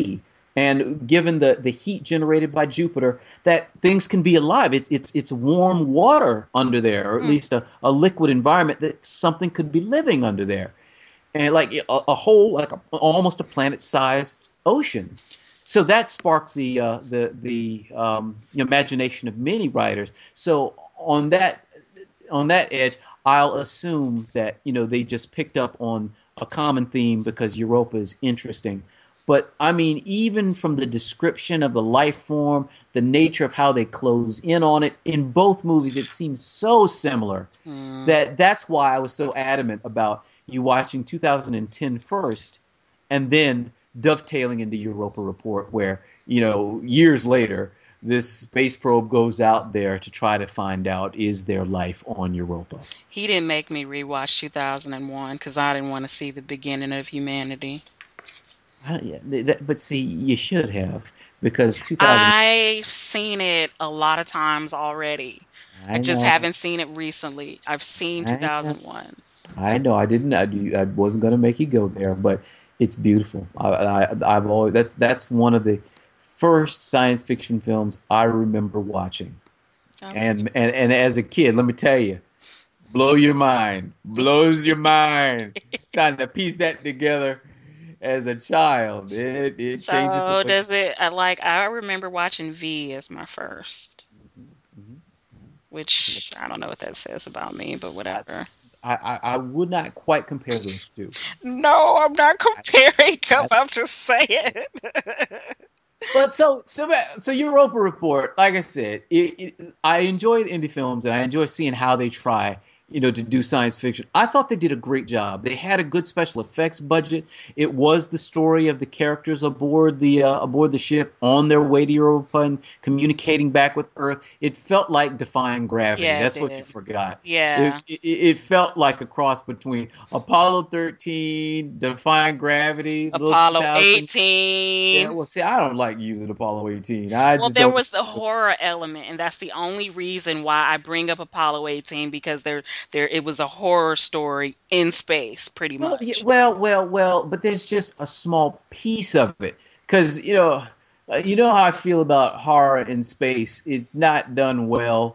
[SPEAKER 3] And given the heat generated by Jupiter, that things can be alive. It's warm water under there, or at
[SPEAKER 4] Hmm.
[SPEAKER 3] least a liquid environment that something could be living under there, and like a whole almost a planet-sized ocean. So that sparked the imagination of many writers. So on that edge, I'll assume that they just picked up on a common theme because Europa is interesting. But I mean, even from the description of the life form, the nature of how they close in on it in both movies, it seems so similar
[SPEAKER 4] Hmm.
[SPEAKER 3] that's why I was so adamant about you watching 2010 first, and then dovetailing into Europa Report, where years later this space probe goes out there to try to find out is there life on Europa.
[SPEAKER 4] He didn't make me rewatch 2001 because I didn't want to see the beginning of humanity.
[SPEAKER 3] Yeah, but see, you should have because 2000.
[SPEAKER 4] I've seen it a lot of times already. I
[SPEAKER 3] I
[SPEAKER 4] just
[SPEAKER 3] know,
[SPEAKER 4] haven't seen it recently. I've seen
[SPEAKER 3] I know,
[SPEAKER 4] 2001.
[SPEAKER 3] I know. I didn't. I wasn't going to make you go there, but it's beautiful. I've always that's one of the first science fiction films I remember watching. And as a kid, let me tell you, blows your mind. Trying to piece that together as a child, it changes the
[SPEAKER 4] So
[SPEAKER 3] way.
[SPEAKER 4] does it, I remember watching V as my first,
[SPEAKER 3] Mhm.
[SPEAKER 4] which I don't know what that says about me, but
[SPEAKER 3] I,
[SPEAKER 4] whatever.
[SPEAKER 3] I would not quite compare those two.
[SPEAKER 4] No, I'm not comparing
[SPEAKER 3] I,
[SPEAKER 4] because I'm just saying.
[SPEAKER 3] But so Europa Report, like I said, I enjoy the indie films and I enjoy seeing how they try, to do science fiction. I thought they did a great job. They had a good special effects budget. It was the story of the characters aboard the ship on their way to Europa and communicating back with Earth. It felt like defying gravity.
[SPEAKER 4] Yeah, it
[SPEAKER 3] That's what you
[SPEAKER 4] did.
[SPEAKER 3] forgot.
[SPEAKER 4] Yeah.
[SPEAKER 3] It felt like a cross between Apollo 13, Defying Gravity, Little
[SPEAKER 4] Apollo
[SPEAKER 3] 2000. Yeah,
[SPEAKER 4] 18.
[SPEAKER 3] well, see, I don't like using Apollo 18. I
[SPEAKER 4] Well,
[SPEAKER 3] just
[SPEAKER 4] there
[SPEAKER 3] don't.
[SPEAKER 4] was the horror element, and that's the only reason why I bring up Apollo 18 because it was a horror story in space, pretty
[SPEAKER 3] Well, yeah,
[SPEAKER 4] much.
[SPEAKER 3] well, but there's just a small piece of it because how I feel about horror in space. It's not done well.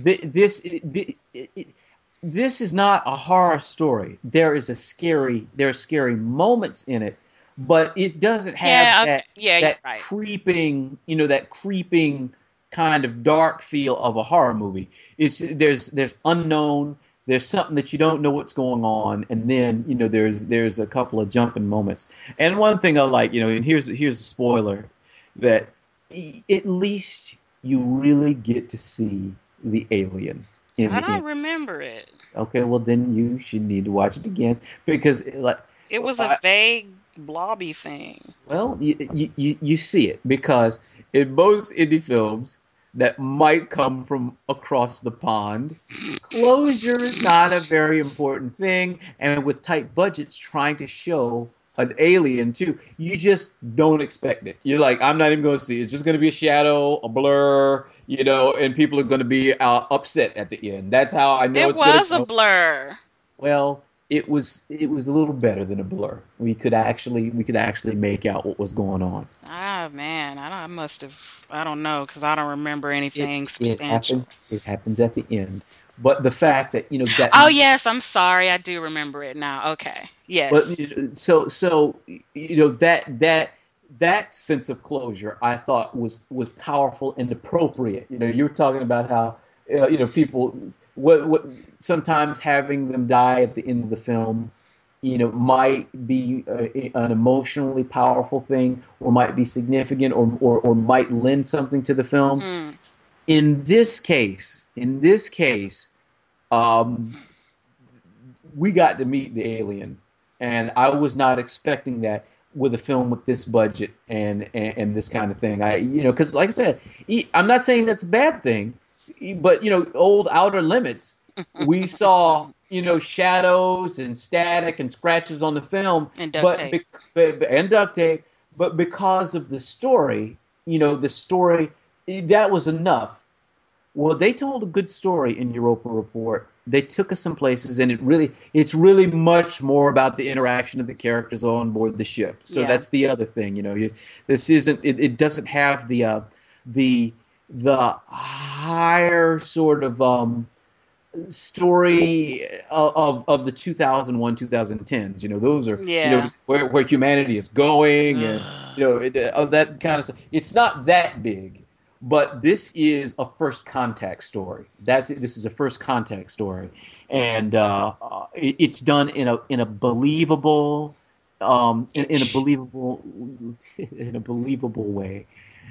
[SPEAKER 3] This is not a horror story. There are scary moments in it, but it doesn't have
[SPEAKER 4] Yeah, okay.
[SPEAKER 3] that
[SPEAKER 4] Yeah, you're
[SPEAKER 3] that
[SPEAKER 4] right.
[SPEAKER 3] creeping, that creeping kind of dark feel of a horror movie. There's unknown, there's something that you don't know what's going on, and then there's a couple of jumping moments. And one thing I like, and here's a spoiler, that at least you really get to see the alien in
[SPEAKER 4] I
[SPEAKER 3] the
[SPEAKER 4] don't
[SPEAKER 3] end.
[SPEAKER 4] remember it.
[SPEAKER 3] Okay, well then you should need to watch it again because like
[SPEAKER 4] It was a
[SPEAKER 3] I,
[SPEAKER 4] vague blobby thing.
[SPEAKER 3] well you see it because in most indie films that might come from across the pond, closure is not a very important thing, and with tight budgets trying to show an alien too, you just don't expect it. You're like, I'm not even going to see it. It's just going to be a shadow, a blur, and people are going to be upset at the end. That's how I know
[SPEAKER 4] It
[SPEAKER 3] it's going to
[SPEAKER 4] was a
[SPEAKER 3] go.
[SPEAKER 4] blur.
[SPEAKER 3] Well, it was a little better than a blur. We could actually make out what was going on.
[SPEAKER 4] Ah, man, I must have, I don't know, because I don't remember
[SPEAKER 3] It
[SPEAKER 4] anything
[SPEAKER 3] it
[SPEAKER 4] substantial.
[SPEAKER 3] happens it happens at the end. But the fact that that
[SPEAKER 4] Oh, yes, I'm sorry. I do remember it now. Okay.
[SPEAKER 3] but
[SPEAKER 4] Yes.
[SPEAKER 3] that sense of closure I thought was powerful and appropriate. You were talking about how people what sometimes having them die at the end of the film might be an emotionally powerful thing, or might be significant, or might lend something to the film.
[SPEAKER 4] Hmm.
[SPEAKER 3] In this case, um, we got to meet the alien, and I was not expecting that with a film with this budget and this kind of thing. Because like I said, I'm not saying that's a bad thing, but old Outer Limits, we saw shadows and static and scratches on the film,
[SPEAKER 4] And duct
[SPEAKER 3] but,
[SPEAKER 4] tape.
[SPEAKER 3] and duct tape, but because of the story, that was enough. Well, they told a good story in Europa Report. They took us some places, and it's really much more about the interaction of the characters on board the ship. So
[SPEAKER 4] Yeah.
[SPEAKER 3] that's the other thing, this isn't, it doesn't have the the higher sort of story of the 2001 2010s. Those are
[SPEAKER 4] Yeah.
[SPEAKER 3] where humanity is going, and of that kind of stuff. It's not that big, but this is a first contact story. This is a first contact story, and it's done in a believable in a believable in a believable way.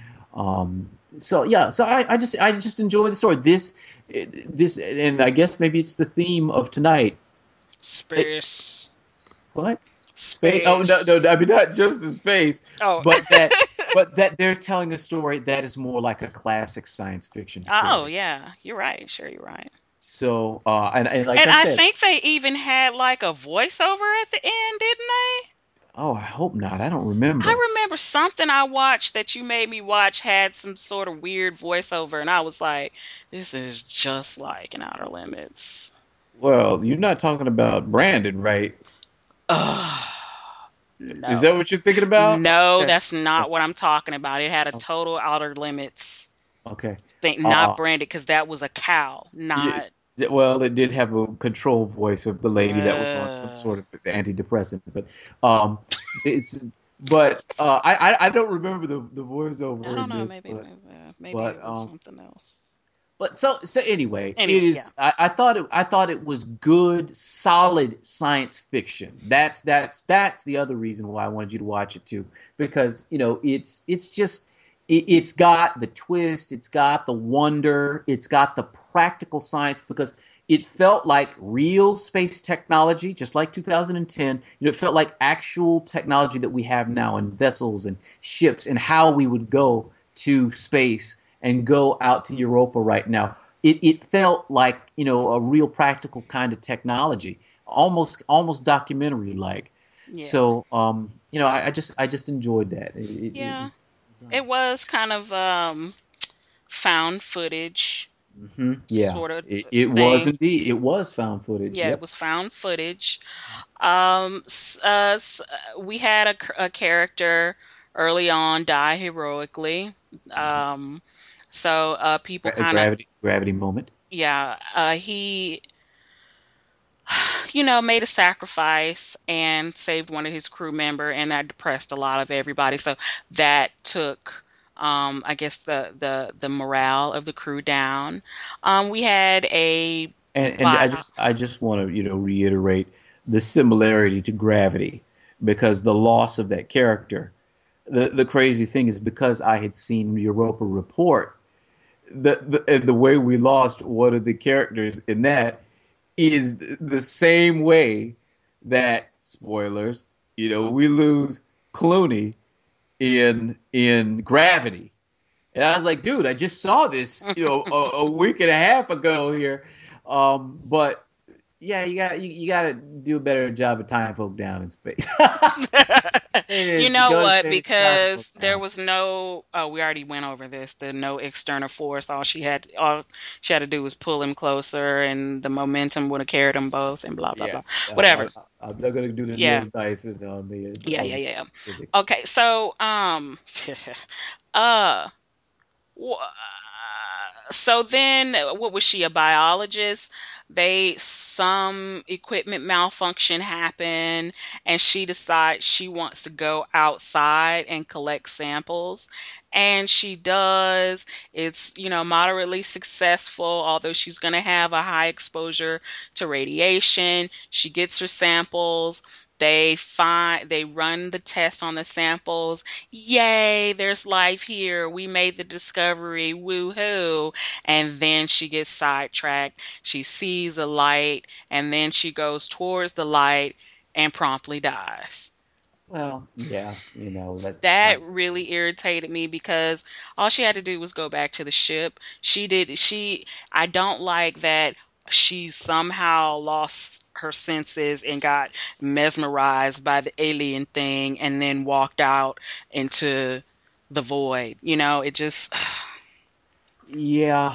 [SPEAKER 3] So I just enjoy the story. This, and I guess maybe it's the theme of tonight.
[SPEAKER 4] Space.
[SPEAKER 3] What? Space?
[SPEAKER 4] Space.
[SPEAKER 3] Oh, no, I mean, not just the space,
[SPEAKER 4] Oh.
[SPEAKER 3] but that they're telling a story that is more like a classic science fiction story.
[SPEAKER 4] Oh, yeah. You're right. Sure, you're right.
[SPEAKER 3] So, and like
[SPEAKER 4] And
[SPEAKER 3] I
[SPEAKER 4] I
[SPEAKER 3] said,
[SPEAKER 4] think they even had like a voiceover at the end, didn't they?
[SPEAKER 3] oh, I hope not. I don't remember.
[SPEAKER 4] I remember something I watched that you made me watch had some sort of weird voiceover, and I was like, this is just like an Outer Limits.
[SPEAKER 3] Well, you're not talking about Brandon, right?
[SPEAKER 4] Ugh.
[SPEAKER 3] Is that
[SPEAKER 4] No.
[SPEAKER 3] what you're thinking about?
[SPEAKER 4] No,
[SPEAKER 3] Okay.
[SPEAKER 4] that's not what I'm talking about. It had a total Outer Limits
[SPEAKER 3] Okay.
[SPEAKER 4] thing,
[SPEAKER 3] Uh,
[SPEAKER 4] not branded, because that was a cow,
[SPEAKER 3] yeah,
[SPEAKER 4] not.
[SPEAKER 3] well, it did have a control voice of the lady that was on some
[SPEAKER 4] Uh,
[SPEAKER 3] sort of antidepressant, but um, it's I don't remember the
[SPEAKER 4] I
[SPEAKER 3] voiceover
[SPEAKER 4] don't
[SPEAKER 3] in
[SPEAKER 4] know.
[SPEAKER 3] this,
[SPEAKER 4] Maybe
[SPEAKER 3] but
[SPEAKER 4] it was something else.
[SPEAKER 3] so anyway, it
[SPEAKER 4] Anyway, yeah.
[SPEAKER 3] is. I thought it was good, solid science fiction. That's the other reason why I wanted you to watch it too, because it's just it's got the twist, it's got the wonder, it's got the practical science, because it felt like real space technology, just like 2010. It felt like actual technology that we have now in vessels and ships, and how we would go to space and go out to Europa right now. It felt like a real practical kind of technology, almost documentary like.
[SPEAKER 4] Yeah.
[SPEAKER 3] So I just enjoyed that.
[SPEAKER 4] Yeah. It was kind of found footage
[SPEAKER 3] Yeah,
[SPEAKER 4] sort of
[SPEAKER 3] it was
[SPEAKER 4] thing.
[SPEAKER 3] indeed. It was found footage.
[SPEAKER 4] Yeah, it
[SPEAKER 3] Yep.
[SPEAKER 4] was found footage. We had a character early on die heroically. Um, so people
[SPEAKER 3] A
[SPEAKER 4] kind of,
[SPEAKER 3] gravity moment.
[SPEAKER 4] yeah, he, made a sacrifice and saved one of his crew member, and that depressed a lot of everybody. So that took, I guess, the morale of the crew down. We had a
[SPEAKER 3] And
[SPEAKER 4] bi-
[SPEAKER 3] I just want to reiterate the similarity to Gravity, because the loss of that character. The crazy thing is, because I had seen Europa Report, the way we lost one of the characters in that is the same way that, spoilers, we lose Clooney in Gravity. And I was like, dude, I just saw this, a week and a half ago here. But yeah, you got to do a better job of tying folk down in space. It
[SPEAKER 4] You
[SPEAKER 3] is. You
[SPEAKER 4] know
[SPEAKER 3] got to
[SPEAKER 4] what?
[SPEAKER 3] say tying folk
[SPEAKER 4] Because there
[SPEAKER 3] down.
[SPEAKER 4] was no, we already went over this. The no external force. All she had to do was pull him closer, and the momentum would have carried them both, and blah blah
[SPEAKER 3] Yeah,
[SPEAKER 4] blah. Whatever.
[SPEAKER 3] I'm not gonna do the
[SPEAKER 4] Yeah,
[SPEAKER 3] Neil Dyson on the
[SPEAKER 4] yeah, yeah, yeah.
[SPEAKER 3] physics.
[SPEAKER 4] Okay, so uh, wh- so then what was she, a biologist? Some equipment malfunction happened, and she decides she wants to go outside and collect samples, and she does. It's moderately successful, although she's going to have a high exposure to radiation. She gets her samples. They run the test on the samples. Yay, there's life here. We made the discovery. Woohoo. And then she gets sidetracked. She sees a light, and then she goes towards the light and promptly dies.
[SPEAKER 3] Well, yeah, that's
[SPEAKER 4] That
[SPEAKER 3] kind
[SPEAKER 4] really irritated me because all she had to do was go back to the ship. I don't like that she somehow lost her senses and got mesmerized by the alien thing and then walked out into the void. It just,
[SPEAKER 3] Yeah,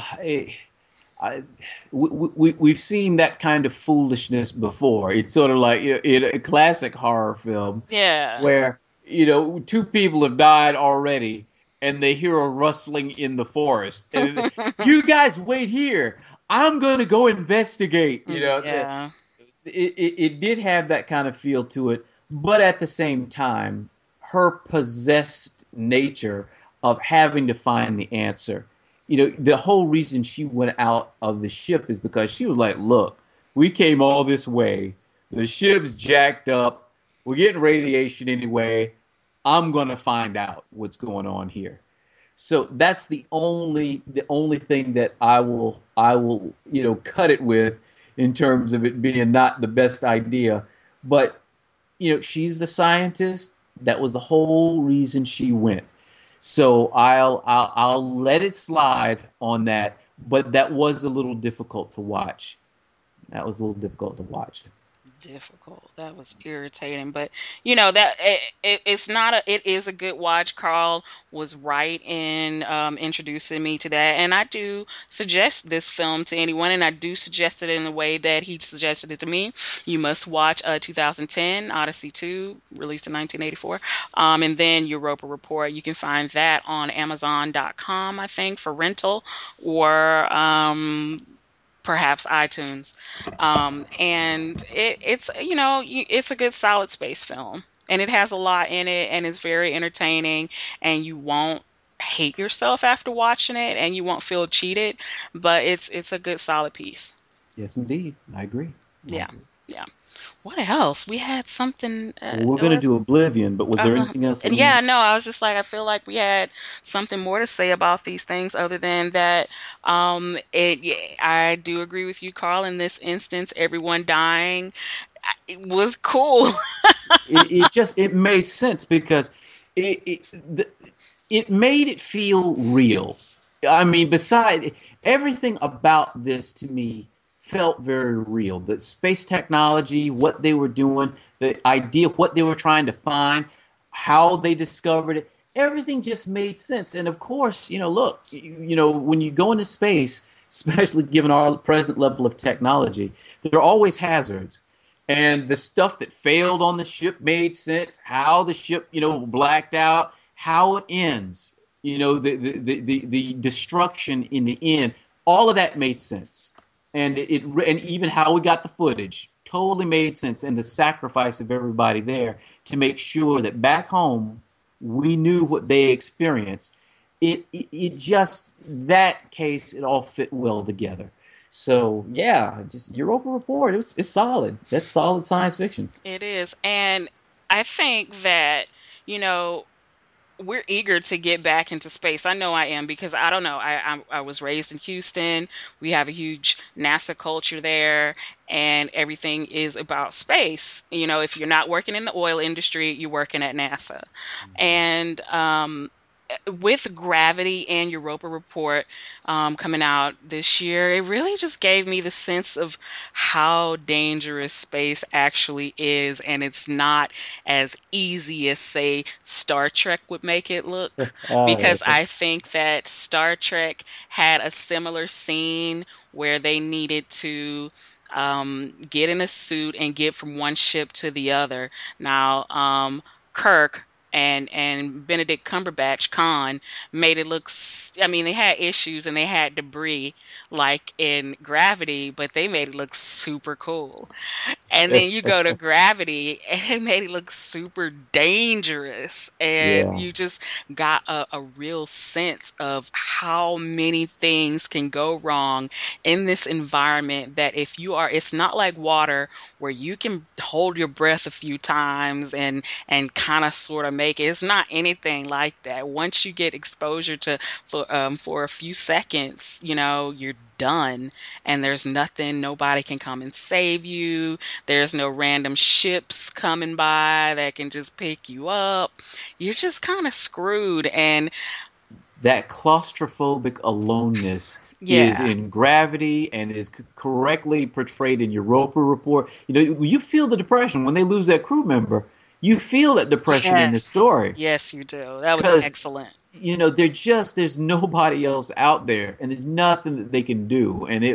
[SPEAKER 3] I, we've seen that kind of foolishness before. It's sort of like in a classic horror film
[SPEAKER 4] Yeah.
[SPEAKER 3] where, two people have died already and they hear a rustling in the forest. And you guys wait here. I'm going to go investigate.
[SPEAKER 4] Yeah.
[SPEAKER 3] It did have that kind of feel to it, but at the same time, her possessed nature of having to find the answer. The whole reason she went out of the ship is because she was like, look, we came all this way. The ship's jacked up. We're getting radiation anyway. I'm going to find out what's going on here. So that's the only thing that I will cut it with in terms of it being not the best idea. But she's the scientist. That was the whole reason she went. So I'll let it slide on that. But that was a little difficult to watch. That was a little difficult to watch.
[SPEAKER 4] Difficult. That was irritating, but that it's not a. It is a good watch. Carl was right in introducing me to that, and I do suggest this film to anyone, and I do suggest it in the way that he suggested it to me. You must watch 2010 Odyssey 2, released in 1984, and then Europa Report. You can find that on Amazon.com, I think, for rental, or perhaps iTunes. And it's a good solid space film, and it has a lot in it, and it's very entertaining, and you won't hate yourself after watching it, and you won't feel cheated. But it's a good solid piece.
[SPEAKER 3] Yes, indeed. I agree. I
[SPEAKER 4] Yeah,
[SPEAKER 3] agree.
[SPEAKER 4] yeah. What else? We had something.
[SPEAKER 3] Well, we're going to do Oblivion, but was there anything else that
[SPEAKER 4] And
[SPEAKER 3] we
[SPEAKER 4] yeah, no, I was just like, I feel like we had something more to say about these things other than that. Yeah, I do agree with you, Carl. In this instance, everyone dying, it was cool.
[SPEAKER 3] it made sense because it made it feel real. I mean, beside everything about this to me felt very real. The space technology, what they were doing, the idea, what they were trying to find, how they discovered it, everything just made sense. And of course, look, when you go into space, especially given our present level of technology, there are always hazards. And the stuff that failed on the ship made sense. How the ship, blacked out, how it ends, the destruction in the end, all of that made sense. And even how we got the footage totally made sense, and the sacrifice of everybody there to make sure that back home we knew what they experienced. It just, that case, it all fit well together. So yeah, just Europa Report. It's solid. That's solid science fiction.
[SPEAKER 4] It is. And I think that, you know, we're eager to get back into space. I know I am, because I don't know. I was raised in Houston. We have a huge NASA culture there, and everything is about space. If you're not working in the oil industry, you're working at NASA. And with Gravity and Europa Report coming out this year, it really just gave me the sense of how dangerous space actually is, and it's not as easy as, say, Star Trek would make it look.
[SPEAKER 3] Oh,
[SPEAKER 4] Because I think that Star Trek had a similar scene where they needed to get in a suit and get from one ship to the other. Now, Kirk and Benedict Cumberbatch Khan made it look. I mean, they had issues and they had debris like in Gravity, but they made it look super cool. And then you go to Gravity and it made it look super dangerous. And
[SPEAKER 3] yeah.
[SPEAKER 4] you just got a real sense of how many things can go wrong in this environment, that if you are, it's not like water where you can hold your breath a few times and kind of sort of make it. It's not anything like that. Once you get exposure to for a few seconds, you're done, and there's nothing. Nobody can come and save you. There's no random ships coming by that can just pick you up. You're just kind of screwed. And
[SPEAKER 3] That claustrophobic aloneness is
[SPEAKER 4] yeah,
[SPEAKER 3] in Gravity and is correctly portrayed in Europa Report. You feel the depression when they lose that crew member. You feel that depression in this
[SPEAKER 4] yes,
[SPEAKER 3] story
[SPEAKER 4] yes, you do. That was
[SPEAKER 3] because
[SPEAKER 4] excellent.
[SPEAKER 3] there's nobody else out there, and there's nothing that they can do. And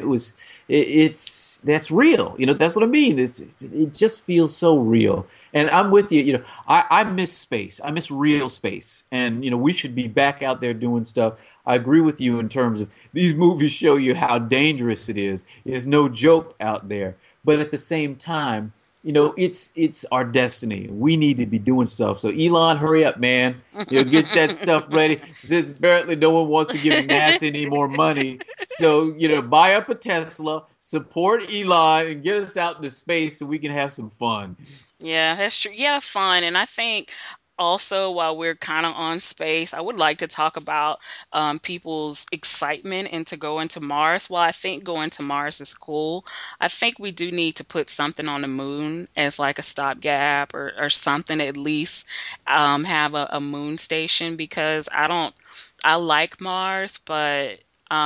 [SPEAKER 3] it's that's real. That's what I mean. It just feels so real. And I'm with you. I miss space. I miss real space. And we should be back out there doing stuff. I agree with you in terms of these movies show you how dangerous it is. It's no joke out there. But at the same time, it's our destiny. We need to be doing stuff. So Elon, hurry up, man. Get that stuff ready. Since apparently no one wants to give NASA any more money. So, buy up a Tesla, support Elon, and get us out into space so we can have some fun.
[SPEAKER 4] Yeah, that's true. Yeah, fun. And I think also, while we're kind of on space, I would like to talk about people's excitement into going to Mars. While I think going to Mars is cool, I think we do need to put something on the moon as like a stopgap or something, at least have a moon station, because I like Mars, but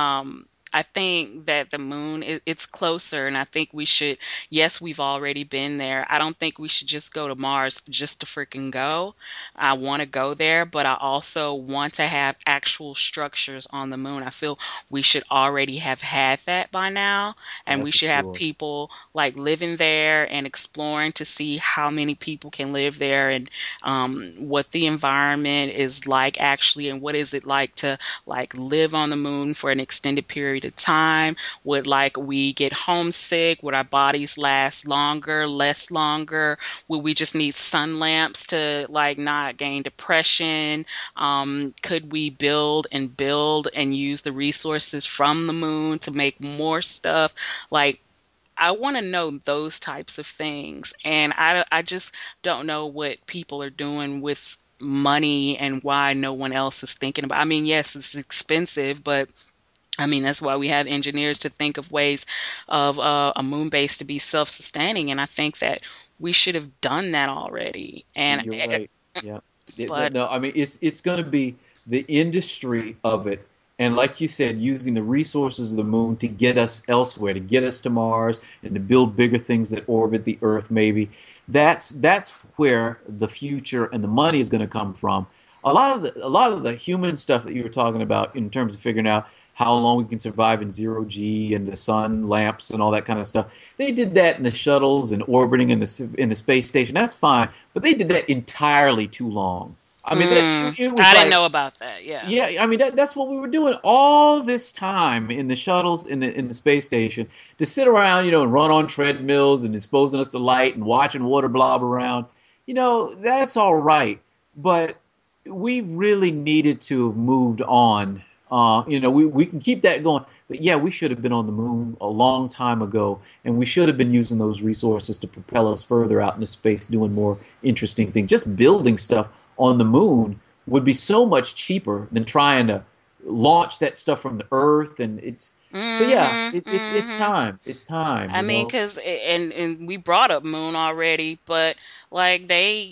[SPEAKER 4] I think that the moon it's closer, and I think we should. Yes, we've already been there. I don't think we should just go to Mars just to freaking go. I want to go there, but I also want to have actual structures on the moon. I feel we should already have had that by now, and
[SPEAKER 3] That's
[SPEAKER 4] we
[SPEAKER 3] for
[SPEAKER 4] should have
[SPEAKER 3] sure.
[SPEAKER 4] people like living there and exploring to see how many people can live there, and what the environment is like actually, and what is it like to like live on the moon for an extended period of time. Would like we get homesick? Would our bodies last longer, less longer? Would we just need sun lamps to like not gain depression? Could we build and use the resources from the moon to make more stuff? Like, I want to know those types of things. And I just don't know what people are doing with money and why no one else is thinking about. I mean, yes, it's expensive, but I mean, that's why we have engineers to think of ways of a moon base to be self-sustaining. And I think that we should have done that already. And,
[SPEAKER 3] You're right. Yeah. No,
[SPEAKER 4] but
[SPEAKER 3] no, I mean it's going to be the industry of it, and like you said, using the resources of the moon to get us elsewhere, to get us to Mars, and to build bigger things that orbit the Earth. Maybe that's where the future and the money is going to come from. A lot of the human stuff that you were talking about in terms of figuring out how long we can survive in zero G and the sun lamps and all that kind of stuff. They did that in the shuttles and orbiting in the space station. That's fine, but they did that entirely too long. I mean, it was
[SPEAKER 4] I didn't
[SPEAKER 3] like,
[SPEAKER 4] know about that. Yeah.
[SPEAKER 3] yeah, I mean that's what we were doing all this time in the shuttles in the space station to sit around, and run on treadmills and exposing us to light and watching water blob around. That's all right, but we really needed to have moved on. We can keep that going, but yeah, we should have been on the moon a long time ago, and we should have been using those resources to propel us further out into space, doing more interesting things. Just building stuff on the moon would be so much cheaper than trying to launch that stuff from the Earth, and it's so yeah, it's
[SPEAKER 4] Hmm.
[SPEAKER 3] time. It's time,
[SPEAKER 4] I mean, because and we brought up Moon already, but like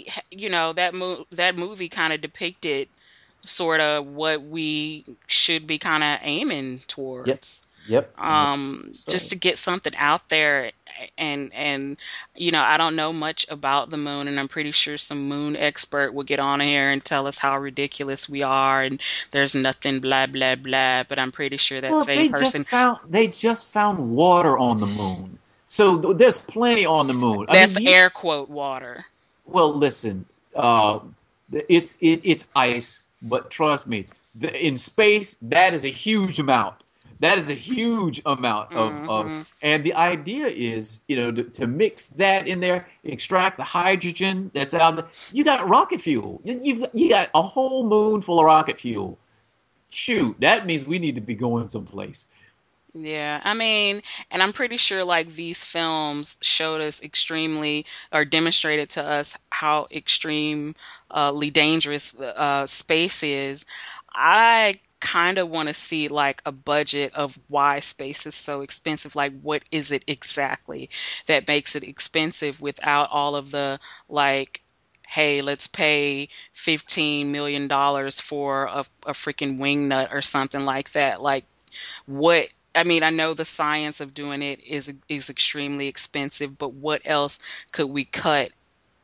[SPEAKER 4] that movie kind of depicted sort of what we should be kind of aiming
[SPEAKER 3] Yep,
[SPEAKER 4] towards.
[SPEAKER 3] yep, and
[SPEAKER 4] Just
[SPEAKER 3] so
[SPEAKER 4] to get something out there, and I don't know much about the moon, and I'm pretty sure some moon expert will get on here and tell us how ridiculous we are, and there's nothing blah blah blah. But I'm pretty sure that
[SPEAKER 3] well,
[SPEAKER 4] same person.
[SPEAKER 3] they just found water on the moon, so there's plenty on the moon. I mean,
[SPEAKER 4] That's air quote water.
[SPEAKER 3] well, listen, uh, it's ice, but trust me, in space that is a huge amount. That is a huge amount of
[SPEAKER 4] Hmm.
[SPEAKER 3] and the idea is, to mix that in there, extract the hydrogen that's out there. You got rocket fuel. You got a whole moon full of rocket fuel. Shoot, that means we need to be going someplace.
[SPEAKER 4] Yeah, I mean, and I'm pretty sure like these films showed us extremely or demonstrated to us how extremely dangerous space is. I kind of want to see like a budget of why space is so expensive. Like, what is it exactly that makes it expensive without all of the like, hey, let's pay $15 million for a freaking wing nut or something like that. Like, what I mean, I know the science of doing it is extremely expensive, but what else could we cut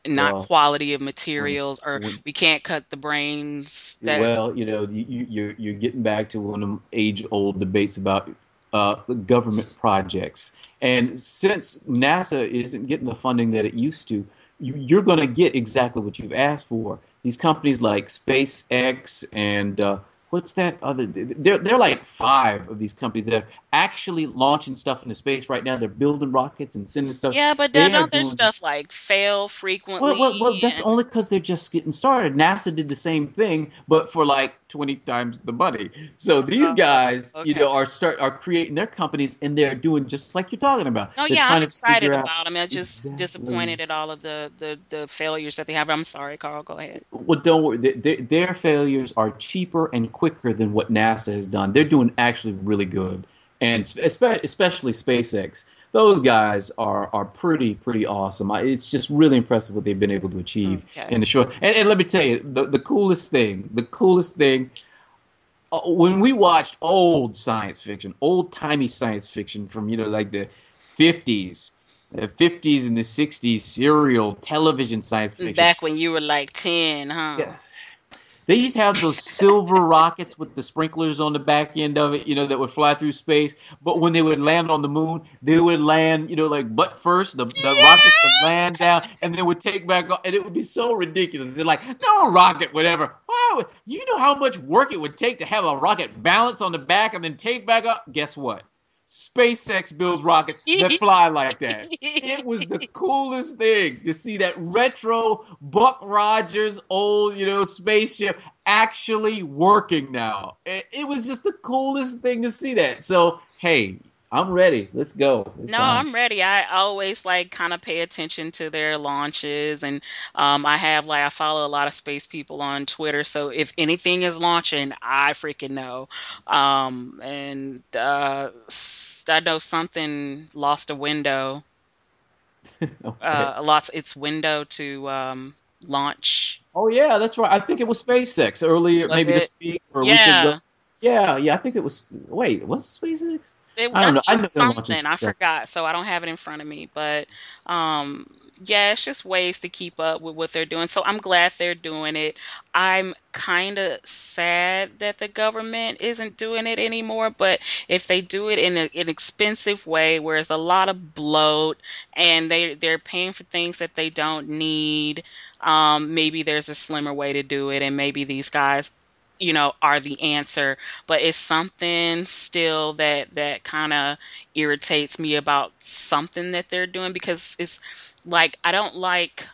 [SPEAKER 4] not
[SPEAKER 3] Well,
[SPEAKER 4] quality of
[SPEAKER 3] when
[SPEAKER 4] materials, or
[SPEAKER 3] when
[SPEAKER 4] we can't cut the brains that.
[SPEAKER 3] well, you're getting back to one of them age-old debates about the government projects. And since NASA isn't getting the funding that it used to, you're going to get exactly what you've asked for. These companies like SpaceX and what's that other? They're like five of these companies that are actually launching stuff into space right now. They're building rockets and sending stuff.
[SPEAKER 4] Yeah, but
[SPEAKER 3] They are
[SPEAKER 4] don't there's
[SPEAKER 3] doing
[SPEAKER 4] stuff like fail frequently
[SPEAKER 3] that's
[SPEAKER 4] and
[SPEAKER 3] only because they're just getting started. NASA did the same thing, but for like 20 times the money. So these
[SPEAKER 4] oh,
[SPEAKER 3] guys,
[SPEAKER 4] okay.
[SPEAKER 3] are creating their companies, and they're doing just like you're talking about.
[SPEAKER 4] No,
[SPEAKER 3] They're
[SPEAKER 4] yeah, I'm
[SPEAKER 3] trying to
[SPEAKER 4] excited
[SPEAKER 3] figure out
[SPEAKER 4] about them. I'm just
[SPEAKER 3] exactly.
[SPEAKER 4] disappointed at all of the failures that they have. I'm sorry, Carl. Go ahead.
[SPEAKER 3] Well, don't worry. Their failures are cheaper and quicker than what NASA has done. They're doing actually really good, and especially SpaceX. Those guys are pretty awesome. It's just really impressive what they've been able to achieve
[SPEAKER 4] Okay.
[SPEAKER 3] in the short. And let me tell you, the coolest thing, when we watched old science fiction, old timey science fiction from like '50s, the '50s and the '60s, serial television science fiction.
[SPEAKER 4] Back when you were like 10, huh?
[SPEAKER 3] Yes. They used to have those silver rockets with the sprinklers on the back end of it, that would fly through space. But when they would land on the moon, they would land, like butt first. The rockets would land down and they would take back off. And it would be so ridiculous. They're like, no rocket would ever. Wow, you know how much work it would take to have a rocket balance on the back and then take back up? Guess what? SpaceX builds rockets that fly like that. It was the coolest thing to see that retro Buck Rogers old, spaceship actually working now. It was just the coolest thing to see that. So, hey, I'm ready. Let's go. It's
[SPEAKER 4] No,
[SPEAKER 3] time.
[SPEAKER 4] I'm ready. I always like kind of pay attention to their launches, and I follow a lot of space people on Twitter. So if anything is launching, I freaking know. And I know something lost a window,
[SPEAKER 3] Okay.
[SPEAKER 4] lost its window to launch.
[SPEAKER 3] Oh yeah, that's right. I think it was SpaceX earlier,
[SPEAKER 4] Was
[SPEAKER 3] maybe
[SPEAKER 4] it?
[SPEAKER 3] this week or a week ago.
[SPEAKER 4] Yeah.
[SPEAKER 3] Yeah. I think it was. Wait, was it SpaceX? I
[SPEAKER 4] I
[SPEAKER 3] don't
[SPEAKER 4] mean,
[SPEAKER 3] know. I
[SPEAKER 4] it
[SPEAKER 3] know
[SPEAKER 4] was
[SPEAKER 3] they're launching
[SPEAKER 4] something.
[SPEAKER 3] some
[SPEAKER 4] I
[SPEAKER 3] stuff.
[SPEAKER 4] forgot, so I don't have it in front of me. But yeah, it's just ways to keep up with what they're doing. So I'm glad they're doing it. I'm kind of sad that the government isn't doing it anymore. But if they do it in an expensive way, where it's a lot of bloat and they're paying for things that they don't need, maybe there's a slimmer way to do it, and maybe these guys, are the answer, but it's something still that kind of irritates me about something that they're doing, because it's like I don't like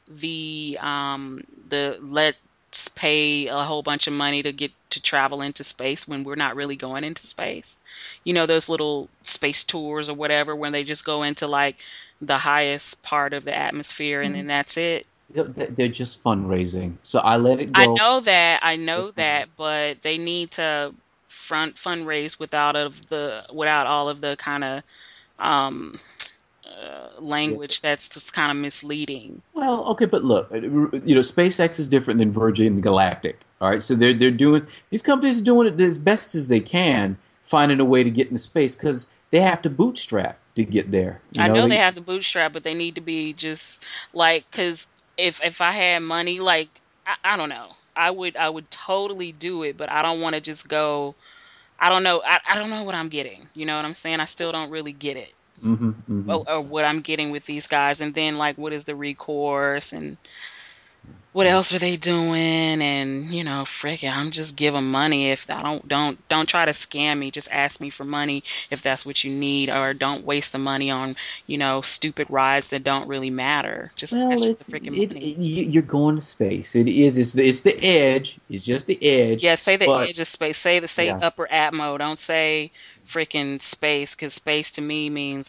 [SPEAKER 4] the let's pay a whole bunch of money to get to travel into space when we're not really going into space. Those little space tours or whatever, when they just go into like the highest part of the atmosphere and then that's it.
[SPEAKER 3] They're just fundraising. So I let it
[SPEAKER 4] I
[SPEAKER 3] go.
[SPEAKER 4] know that,
[SPEAKER 3] Just fundraising.
[SPEAKER 4] but they need to fundraise without all of the kind of um,
[SPEAKER 3] Yeah.
[SPEAKER 4] language that's just kind of misleading.
[SPEAKER 3] Well, okay, but look, SpaceX is different than Virgin Galactic. All right, so they're doing these companies are doing it as best as they can, finding a way to get into space because they have to bootstrap to get there.
[SPEAKER 4] I know they have the bootstrap, but they need to be just like, because if I had money, like I don't know, I would totally do it, but I don't want to just go. I don't know. I don't know what I'm getting. You know what I'm saying? I still don't really get it.
[SPEAKER 3] Hmm.
[SPEAKER 4] Or what I'm getting with these guys, and then like what is the recourse, and what else are they doing? And frick it, I'm just giving money. If I don't try to scam me, just ask me for money if that's what you need, or don't waste the money on stupid rides that don't really matter. Just
[SPEAKER 3] Well,
[SPEAKER 4] ask for the freaking money.
[SPEAKER 3] you're going to space. It is. It's the edge. It's just the edge.
[SPEAKER 4] Yeah, say the
[SPEAKER 3] But
[SPEAKER 4] edge of space. Say
[SPEAKER 3] yeah.
[SPEAKER 4] upper atmo. Don't say freaking space, because space to me means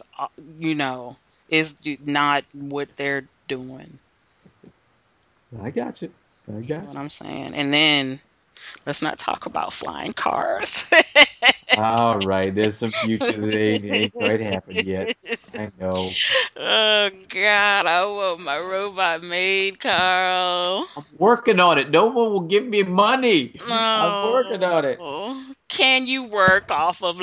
[SPEAKER 4] is not what they're doing.
[SPEAKER 3] I got you. I
[SPEAKER 4] You know
[SPEAKER 3] got
[SPEAKER 4] what
[SPEAKER 3] you.
[SPEAKER 4] I'm saying? And then let's not talk about flying cars.
[SPEAKER 3] All right, there's some future that ain't quite happened yet. I know.
[SPEAKER 4] Oh God, I want my robot maid, Carl.
[SPEAKER 3] I'm working on it. No one will give me money. I'm working on it.
[SPEAKER 4] Oh, can you work off of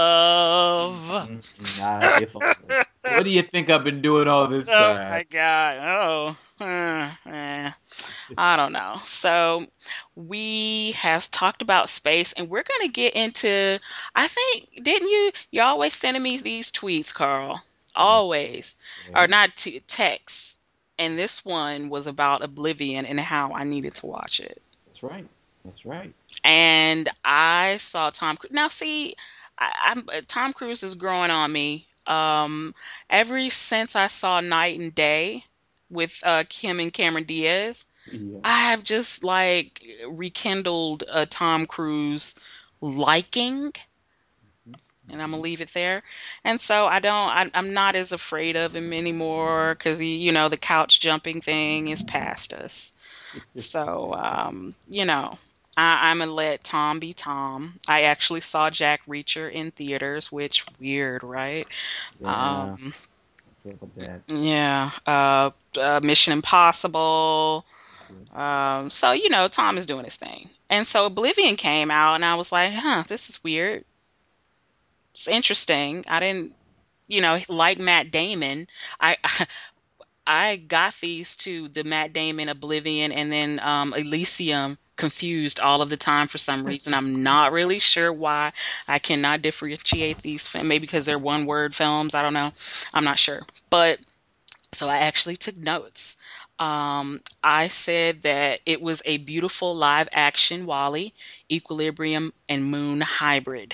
[SPEAKER 4] love?
[SPEAKER 3] If only. What do you think I've been doing all this
[SPEAKER 4] Oh
[SPEAKER 3] time?
[SPEAKER 4] my God. Oh. I don't know. So we have talked about space, and we're going to get into. I think didn't you always sending me these tweets, Carl? Always, or
[SPEAKER 3] Yeah,
[SPEAKER 4] not texts. And this one was about Oblivion and how I needed to watch it.
[SPEAKER 3] that's right. That's right.
[SPEAKER 4] And I saw Tom Cruise. Now, see, Tom Cruise is growing on me. Ever since I saw Night and Day with Kim and Cameron Diaz,
[SPEAKER 3] Yeah.
[SPEAKER 4] I have just like rekindled a Tom Cruise liking, and I'm gonna leave it there. And so I'm not as afraid of him anymore because the couch jumping thing is past us. So, I'm gonna let Tom be Tom. I actually saw Jack Reacher in theaters, which weird, right?
[SPEAKER 3] Yeah.
[SPEAKER 4] Um,
[SPEAKER 3] What's up with that?
[SPEAKER 4] yeah. Mission Impossible. So Tom is doing his thing, and so Oblivion came out, and I was like, huh, this is weird. It's interesting. I didn't, like Matt Damon. I I got these two, the Matt Damon Oblivion and then Elysium, confused all of the time for some reason. I'm not really sure why. I cannot differentiate these, maybe because they're one word films. I don't know. I'm not sure. But so I actually took notes. I said that it was a beautiful live action Wally, Equilibrium, and Moon hybrid.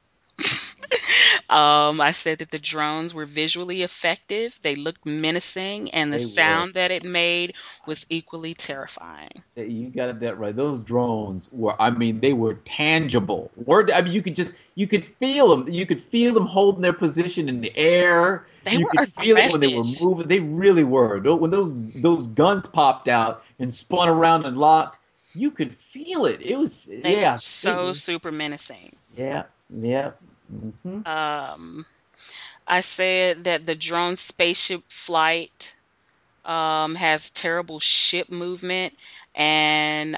[SPEAKER 4] I said that the drones were visually effective, they looked menacing, and the
[SPEAKER 3] They were.
[SPEAKER 4] sound that it made was equally terrifying.
[SPEAKER 3] You got that right. Those drones were, I mean, they were tangible. I mean, you could feel them. You could feel them holding their position in the air.
[SPEAKER 4] They
[SPEAKER 3] You
[SPEAKER 4] were
[SPEAKER 3] could feel it when they were
[SPEAKER 4] aggressive.
[SPEAKER 3] moving. They really were. When those guns popped out and spun around and locked, you could feel it. It was,
[SPEAKER 4] They were
[SPEAKER 3] yeah, it
[SPEAKER 4] so
[SPEAKER 3] was,
[SPEAKER 4] super menacing.
[SPEAKER 3] yeah, yeah. Hmm.
[SPEAKER 4] Um, I said that the drone spaceship flight has terrible ship movement, and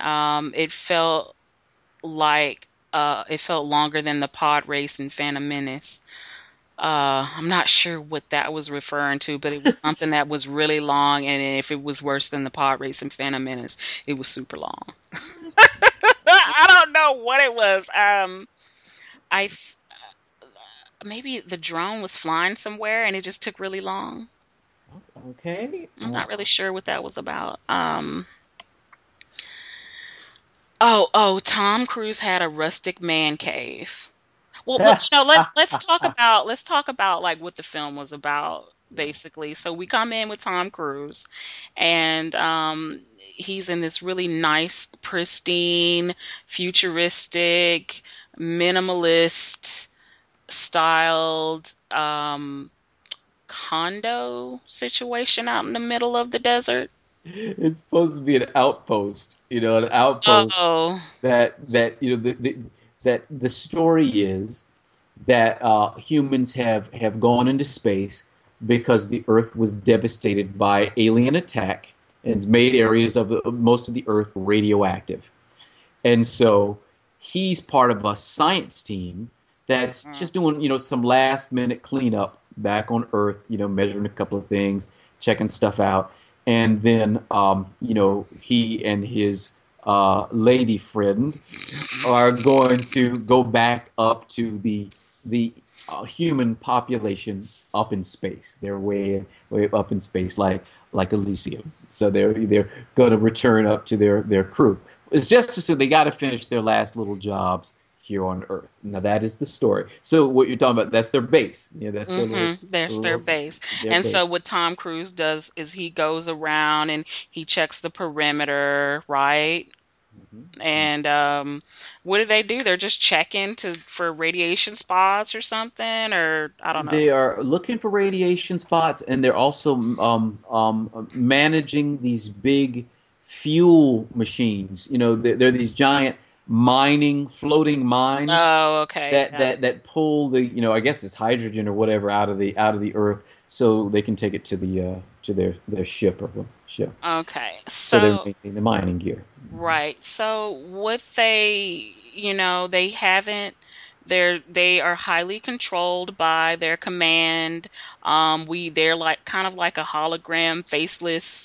[SPEAKER 4] it felt longer than the pod race in Phantom Menace. I'm not sure what that was referring to, but it was something that was really long, and if it was worse than the pod race in Phantom Menace, it was super long. I don't know what it was. I f- Maybe the drone was flying somewhere, and it just took really long.
[SPEAKER 3] Okay.
[SPEAKER 4] I'm not really sure what that was about. Oh, Tom Cruise had a rustic man cave. Well, let's talk about like what the film was about basically. So we come in with Tom Cruise, and he's in this really nice, pristine, futuristic, minimalist styled condo situation out in the middle of the desert.
[SPEAKER 3] It's supposed to be an outpost, an outpost
[SPEAKER 4] Oh,
[SPEAKER 3] that that the story is that humans have gone into space because the Earth was devastated by alien attack and it's made areas of most of the Earth radioactive. And so he's part of a science team that's
[SPEAKER 4] mm,
[SPEAKER 3] just doing, some last minute cleanup back on Earth, measuring a couple of things, checking stuff out. And then, he and his lady friend are going to go back up to the human population up in space. They're way up in space, like Elysium. So they're going to return up to their crew. It's just so they got to finish their last little jobs here on Earth. Now that is the story. So what you're talking about, that's their base. That's
[SPEAKER 4] there's their base.
[SPEAKER 3] their
[SPEAKER 4] And so
[SPEAKER 3] base.
[SPEAKER 4] what Tom Cruise does is he goes around and he checks the perimeter, right?
[SPEAKER 3] Hmm.
[SPEAKER 4] And what do they do? They're just checking for radiation spots or something, or I don't know.
[SPEAKER 3] They are looking for radiation spots, and they're also managing these big fuel machines. They're these giant floating mines
[SPEAKER 4] Oh, okay.
[SPEAKER 3] that
[SPEAKER 4] Yeah.
[SPEAKER 3] pull I guess it's hydrogen or whatever out of the earth, so they can take it to their ship or ship.
[SPEAKER 4] Okay.
[SPEAKER 3] So they're
[SPEAKER 4] So
[SPEAKER 3] making the mining gear.
[SPEAKER 4] right. So what they haven't they are highly controlled by their command. They're like kind of like a hologram, faceless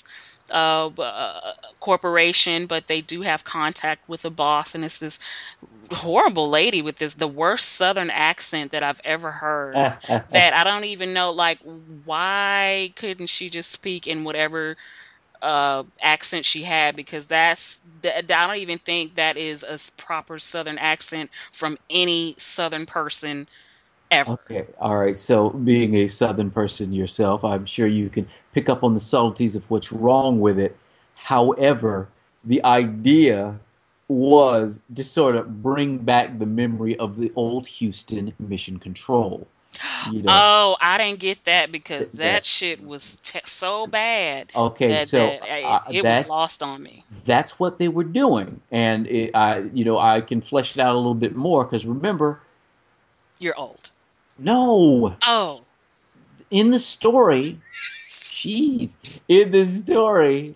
[SPEAKER 4] corporation, but they do have contact with the boss, and it's this horrible lady with the worst Southern accent that I've ever heard. That I don't even know, like, why couldn't she just speak in whatever accent she had? Because I don't even think that is a proper Southern accent from any Southern person ever.
[SPEAKER 3] Okay, all right. So, being a Southern person yourself, I'm sure you can pick up on the subtleties of what's wrong with it. However, the idea was to sort of bring back the memory of the old Houston Mission Control. You know,
[SPEAKER 4] Oh, I didn't get that because that
[SPEAKER 3] that
[SPEAKER 4] shit was so bad
[SPEAKER 3] okay,
[SPEAKER 4] that
[SPEAKER 3] so
[SPEAKER 4] it was lost on me.
[SPEAKER 3] that's what they were doing, and I can flesh it out a little bit more because remember,
[SPEAKER 4] You're old.
[SPEAKER 3] no,
[SPEAKER 4] Oh,
[SPEAKER 3] in the story, jeez, in the story,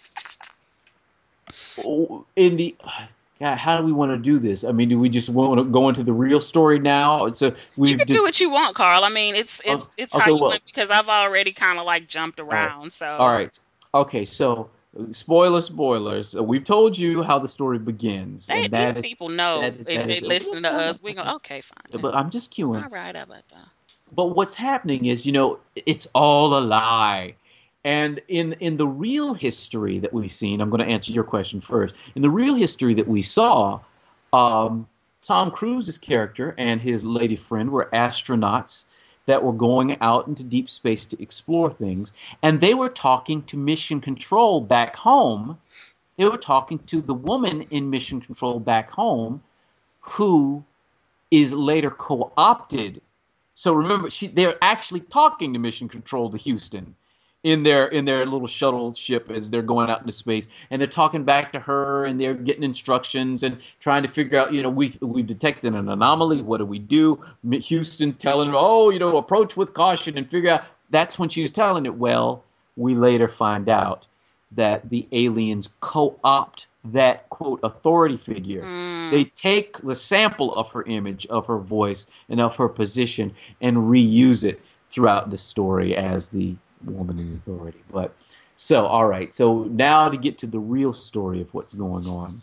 [SPEAKER 3] in the God, how do we want to do this? I mean, do we just want to go into the real story now? So
[SPEAKER 4] you
[SPEAKER 3] we've
[SPEAKER 4] can do
[SPEAKER 3] just
[SPEAKER 4] what you want, Carl. I mean, it's how
[SPEAKER 3] okay,
[SPEAKER 4] you
[SPEAKER 3] well,
[SPEAKER 4] went because I've already kind of like jumped
[SPEAKER 3] all right,
[SPEAKER 4] around.
[SPEAKER 3] all
[SPEAKER 4] So
[SPEAKER 3] right, okay. So spoilers. We've told you how the story begins, and
[SPEAKER 4] these people know if
[SPEAKER 3] that
[SPEAKER 4] they
[SPEAKER 3] is.
[SPEAKER 4] listen to
[SPEAKER 3] Hold
[SPEAKER 4] us,
[SPEAKER 3] on,
[SPEAKER 4] we go,
[SPEAKER 3] okay.
[SPEAKER 4] okay, fine.
[SPEAKER 3] But I'm just queuing.
[SPEAKER 4] All right, how about that?
[SPEAKER 3] But what's happening is, it's all a lie. And in the real history that we've seen, I'm going to answer your question first. In the real history that we saw, um, Tom Cruise's character and his lady friend were astronauts that were going out into deep space to explore things, and they were talking to Mission Control back home. They were talking to the woman in Mission Control back home, who is later co-opted. So remember, they're actually talking to Mission Control to Houston in their little shuttle ship as they're going out into space, and they're talking back to her, and they're getting instructions and trying to figure out, we've detected an anomaly. What do we do? Houston's telling her, oh, approach with caution and figure out. That's when she was telling it. Well, we later find out that the aliens co-opt that quote authority figure. They
[SPEAKER 4] Mm.
[SPEAKER 3] take the sample of her image, of her voice, and of her position and reuse it throughout the story as the woman in authority. But so, all right. So now to get to the real story of what's going on.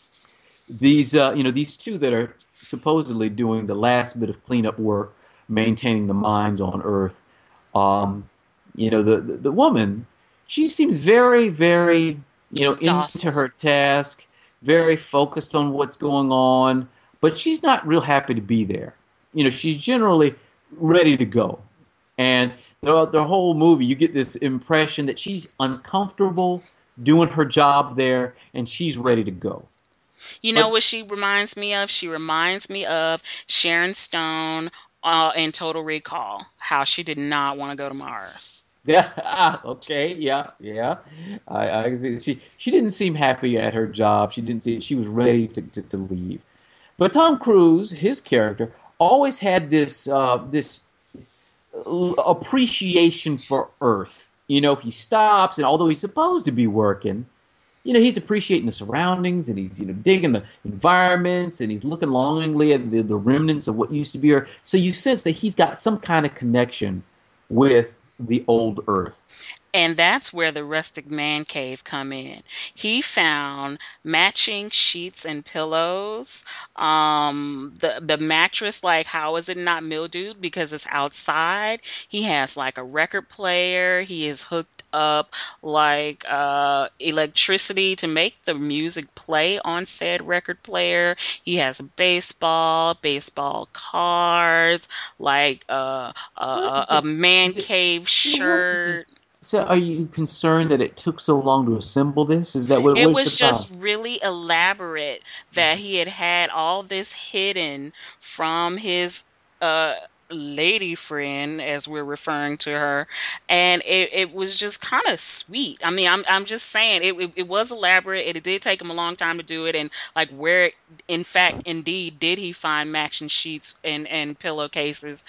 [SPEAKER 3] These two that are supposedly doing the last bit of cleanup work, maintaining the mines on Earth. Um, the woman, she seems very, very, into
[SPEAKER 4] Docile.
[SPEAKER 3] her task, very focused on what's going on, but she's not real happy to be there. She's generally ready to go. And the whole movie, you get this impression that she's uncomfortable doing her job there, and she's ready to go.
[SPEAKER 4] You know
[SPEAKER 3] But
[SPEAKER 4] what she reminds me of? She reminds me of Sharon Stone in Total Recall, how she did not want to go to Mars.
[SPEAKER 3] yeah, okay, yeah, yeah. I can see she didn't seem happy at her job. She was ready to leave. But Tom Cruise, his character, always had this appreciation for Earth. He stops, and although he's supposed to be working, he's appreciating the surroundings, and he's digging the environments, and he's looking longingly at the remnants of what used to be Earth. So you sense that he's got some kind of connection with the old Earth.
[SPEAKER 4] And that's where the rustic man cave come in. He found matching sheets and pillows. The mattress, like, how is it not mildewed? Because it's outside. He has like a record player. He is hooked up like electricity to make the music play on said record player. He has baseball cards, like
[SPEAKER 3] What is
[SPEAKER 4] a
[SPEAKER 3] it?
[SPEAKER 4] man cave
[SPEAKER 3] What is it?
[SPEAKER 4] shirt.
[SPEAKER 3] So, are you concerned that it took so long to assemble this? Is that
[SPEAKER 4] It
[SPEAKER 3] what's the
[SPEAKER 4] was
[SPEAKER 3] problem?
[SPEAKER 4] just really elaborate that he had all this hidden from his uh lady friend, as we're referring to her, and it was just kind of sweet. I mean, I'm just saying it was elaborate. It did take him a long time to do it, and like, where in fact indeed did he find matching sheets and pillowcases,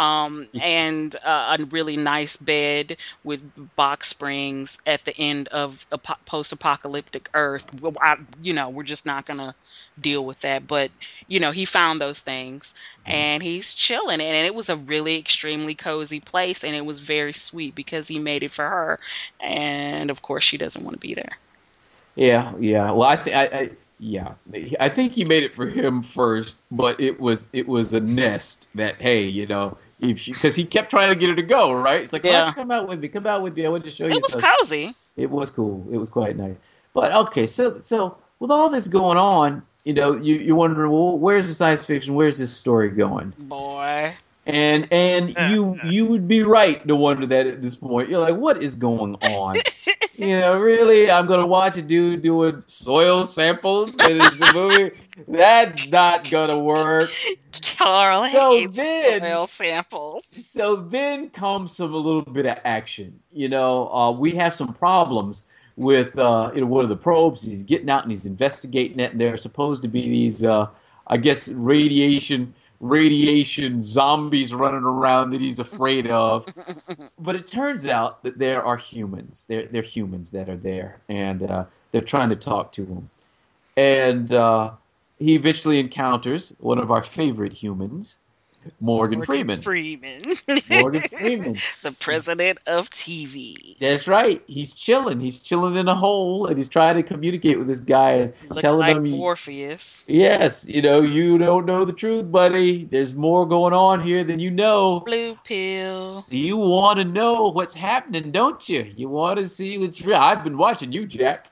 [SPEAKER 4] and a really nice bed with box springs at the end of a post-apocalyptic Earth. We're just not gonna deal with that. But he found those things, and he's chilling, and it was a really extremely cozy place, and it was very sweet because he made it for her, and of course she doesn't want to be there.
[SPEAKER 3] Yeah, yeah. Well, yeah, I think he made it for him first, but it was a nest that, hey, if she, because he kept trying to get her to go, right? It's like, why don't
[SPEAKER 4] Yeah,
[SPEAKER 3] you come out with me? Come out with me. I want to show
[SPEAKER 4] it
[SPEAKER 3] you
[SPEAKER 4] was
[SPEAKER 3] something.
[SPEAKER 4] cozy.
[SPEAKER 3] It was cool. It was quite nice. But okay, so with all this going on, you're wondering, well, where's the science fiction? Where's this story going?
[SPEAKER 4] Boy.
[SPEAKER 3] And you would be right to wonder that at this point. You're like, what is going on? Really, I'm gonna watch a dude doing soil samples and it's a movie. That's not gonna work.
[SPEAKER 4] Carl
[SPEAKER 3] So
[SPEAKER 4] hates
[SPEAKER 3] then,
[SPEAKER 4] soil samples.
[SPEAKER 3] so then comes some a little bit of action. We have some problems with one of the probes. He's getting out and he's investigating it, and there are supposed to be these, I guess, radiation zombies running around that he's afraid of. But it turns out that there are humans. They're humans that are there, and they're trying to talk to him. And he eventually encounters one of our favorite humans, Morgan Freeman. Morgan Freeman.
[SPEAKER 4] The president of TV.
[SPEAKER 3] That's right. He's chilling. He's chilling in a hole, and he's trying to communicate with this guy and
[SPEAKER 4] Look
[SPEAKER 3] telling
[SPEAKER 4] like
[SPEAKER 3] him,
[SPEAKER 4] Morpheus.
[SPEAKER 3] yes, you don't know the truth, buddy. There's more going on here than you know.
[SPEAKER 4] Blue pill.
[SPEAKER 3] You want to know what's happening, don't you? You want to see what's real. I've been watching you, Jack.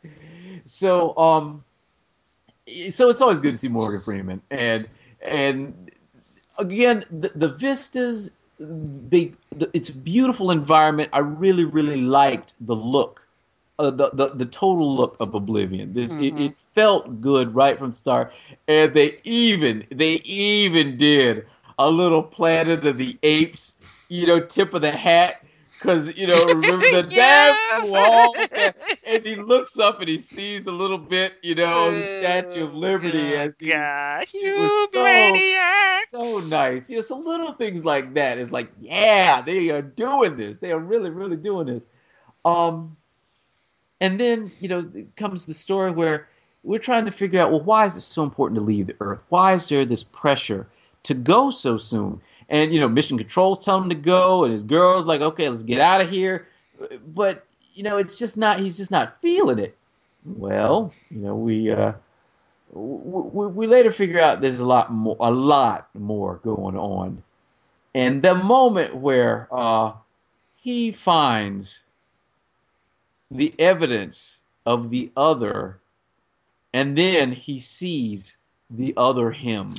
[SPEAKER 3] So it's always good to see Morgan Freeman, and again, the vistas, it's a beautiful environment. I really, really liked the look, the total look of Oblivion. It felt good right from the start, and they even did a little Planet of the Apes, tip of the hat. Because, remember the dance wall? And he looks up and he sees a little bit, of the Statue of Liberty as he's.
[SPEAKER 4] God,
[SPEAKER 3] It
[SPEAKER 4] you
[SPEAKER 3] was
[SPEAKER 4] maniacs.
[SPEAKER 3] so nice. So little things like that is like, yeah, they are doing this. They are really, really doing this. And then, comes the story where we're trying to figure out, well, why is it so important to leave the Earth? Why is there this pressure to go so soon? And, Mission Control's telling him to go, and his girl's like, okay, let's get out of here. But, it's just not, he's just not feeling it. Well, we later figure out there's a lot more going on. And the moment where he finds the evidence of the other, and then he sees the other him.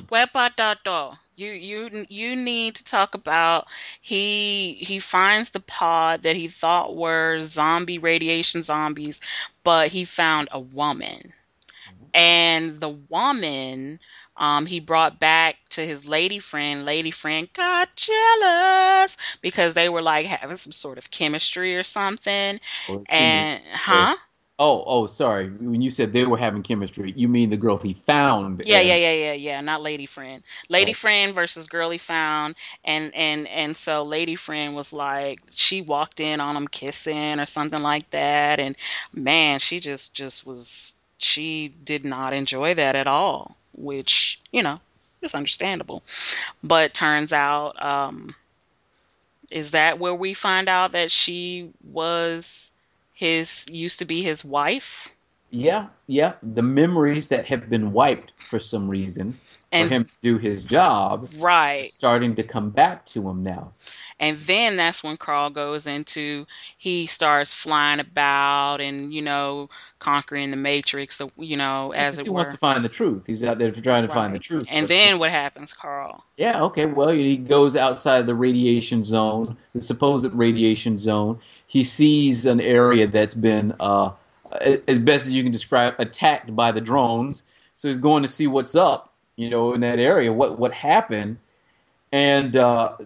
[SPEAKER 4] You need to talk about he finds the pod that he thought were radiation zombies, but he found a woman. And the woman he brought back to his lady friend. Lady friend got jealous because they were like having some sort of chemistry or something. And
[SPEAKER 3] Oh, sorry. When you said they were having chemistry, you mean the girl he found?
[SPEAKER 4] Yeah. Not lady friend. Lady friend versus girl he found, and so lady friend was like, she walked in on him kissing or something like that, and man, she just was, she did not enjoy that at all, which is understandable. But turns out, is that where we find out that she was used to be his wife?
[SPEAKER 3] Yeah. The memories that have been wiped for some reason for him to do his job,
[SPEAKER 4] right,
[SPEAKER 3] starting to come back to him now.
[SPEAKER 4] And then that's when Carl goes into, he starts flying about and, conquering the Matrix, as it
[SPEAKER 3] he
[SPEAKER 4] were.
[SPEAKER 3] wants to find the truth. He's out there trying to find the truth.
[SPEAKER 4] And then what happens, Carl?
[SPEAKER 3] Yeah, okay. Well, he goes outside the radiation zone, the supposed radiation zone. He sees an area that's been, as best as you can describe, attacked by the drones. So he's going to see what's up, in that area, what happened. And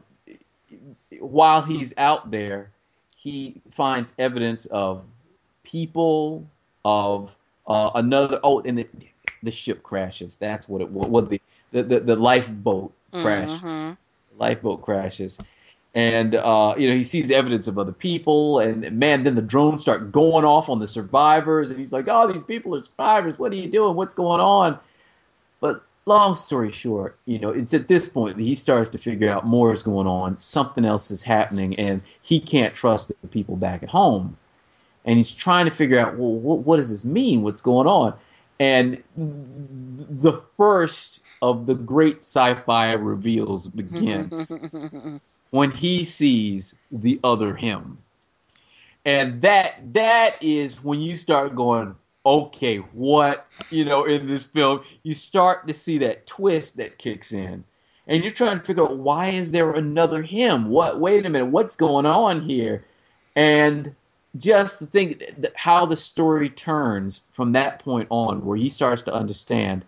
[SPEAKER 3] while he's out there, he finds evidence of people, of another. Oh, and the ship crashes. That's what it was. What the lifeboat crashes.
[SPEAKER 4] Mm-hmm.
[SPEAKER 3] Lifeboat crashes, and he sees evidence of other people, and man, then the drones start going off on the survivors, and he's like, "Oh, these people are survivors. What are you doing? What's going on?" But long story short, it's at this point that he starts to figure out more is going on, something else is happening, and he can't trust the people back at home. And he's trying to figure out, well, what does this mean? What's going on? And the first of the great sci-fi reveals begins when he sees the other him. And that is when you start going, okay, what, in this film, you start to see that twist that kicks in. And you're trying to figure out, why is there another him? Wait a minute, what's going on here? And just the thing, how the story turns from that point on, where he starts to understand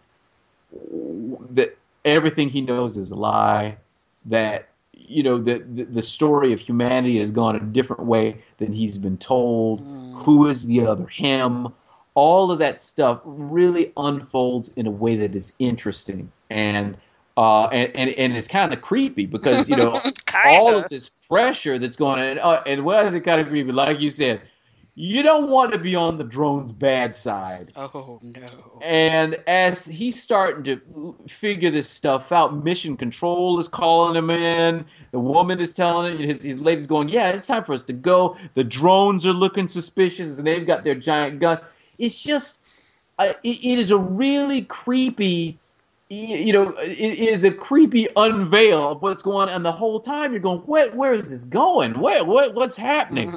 [SPEAKER 3] that everything he knows is a lie, that the story of humanity has gone a different way than he's been told. Who is the other him? All of that stuff really unfolds in a way that is interesting and it's kind of creepy, because all of this pressure that's going on, and why is it kind of creepy? Like you said, you don't want to be on the drone's bad side.
[SPEAKER 4] Oh no!
[SPEAKER 3] And as he's starting to figure this stuff out, Mission Control is calling him in. The woman is telling him, his lady's going, "Yeah, it's time for us to go." The drones are looking suspicious, and they've got their giant gun. It's just, it is a really creepy. It is a creepy unveil of what's going on, and the whole time you're going, where is this going? What's happening?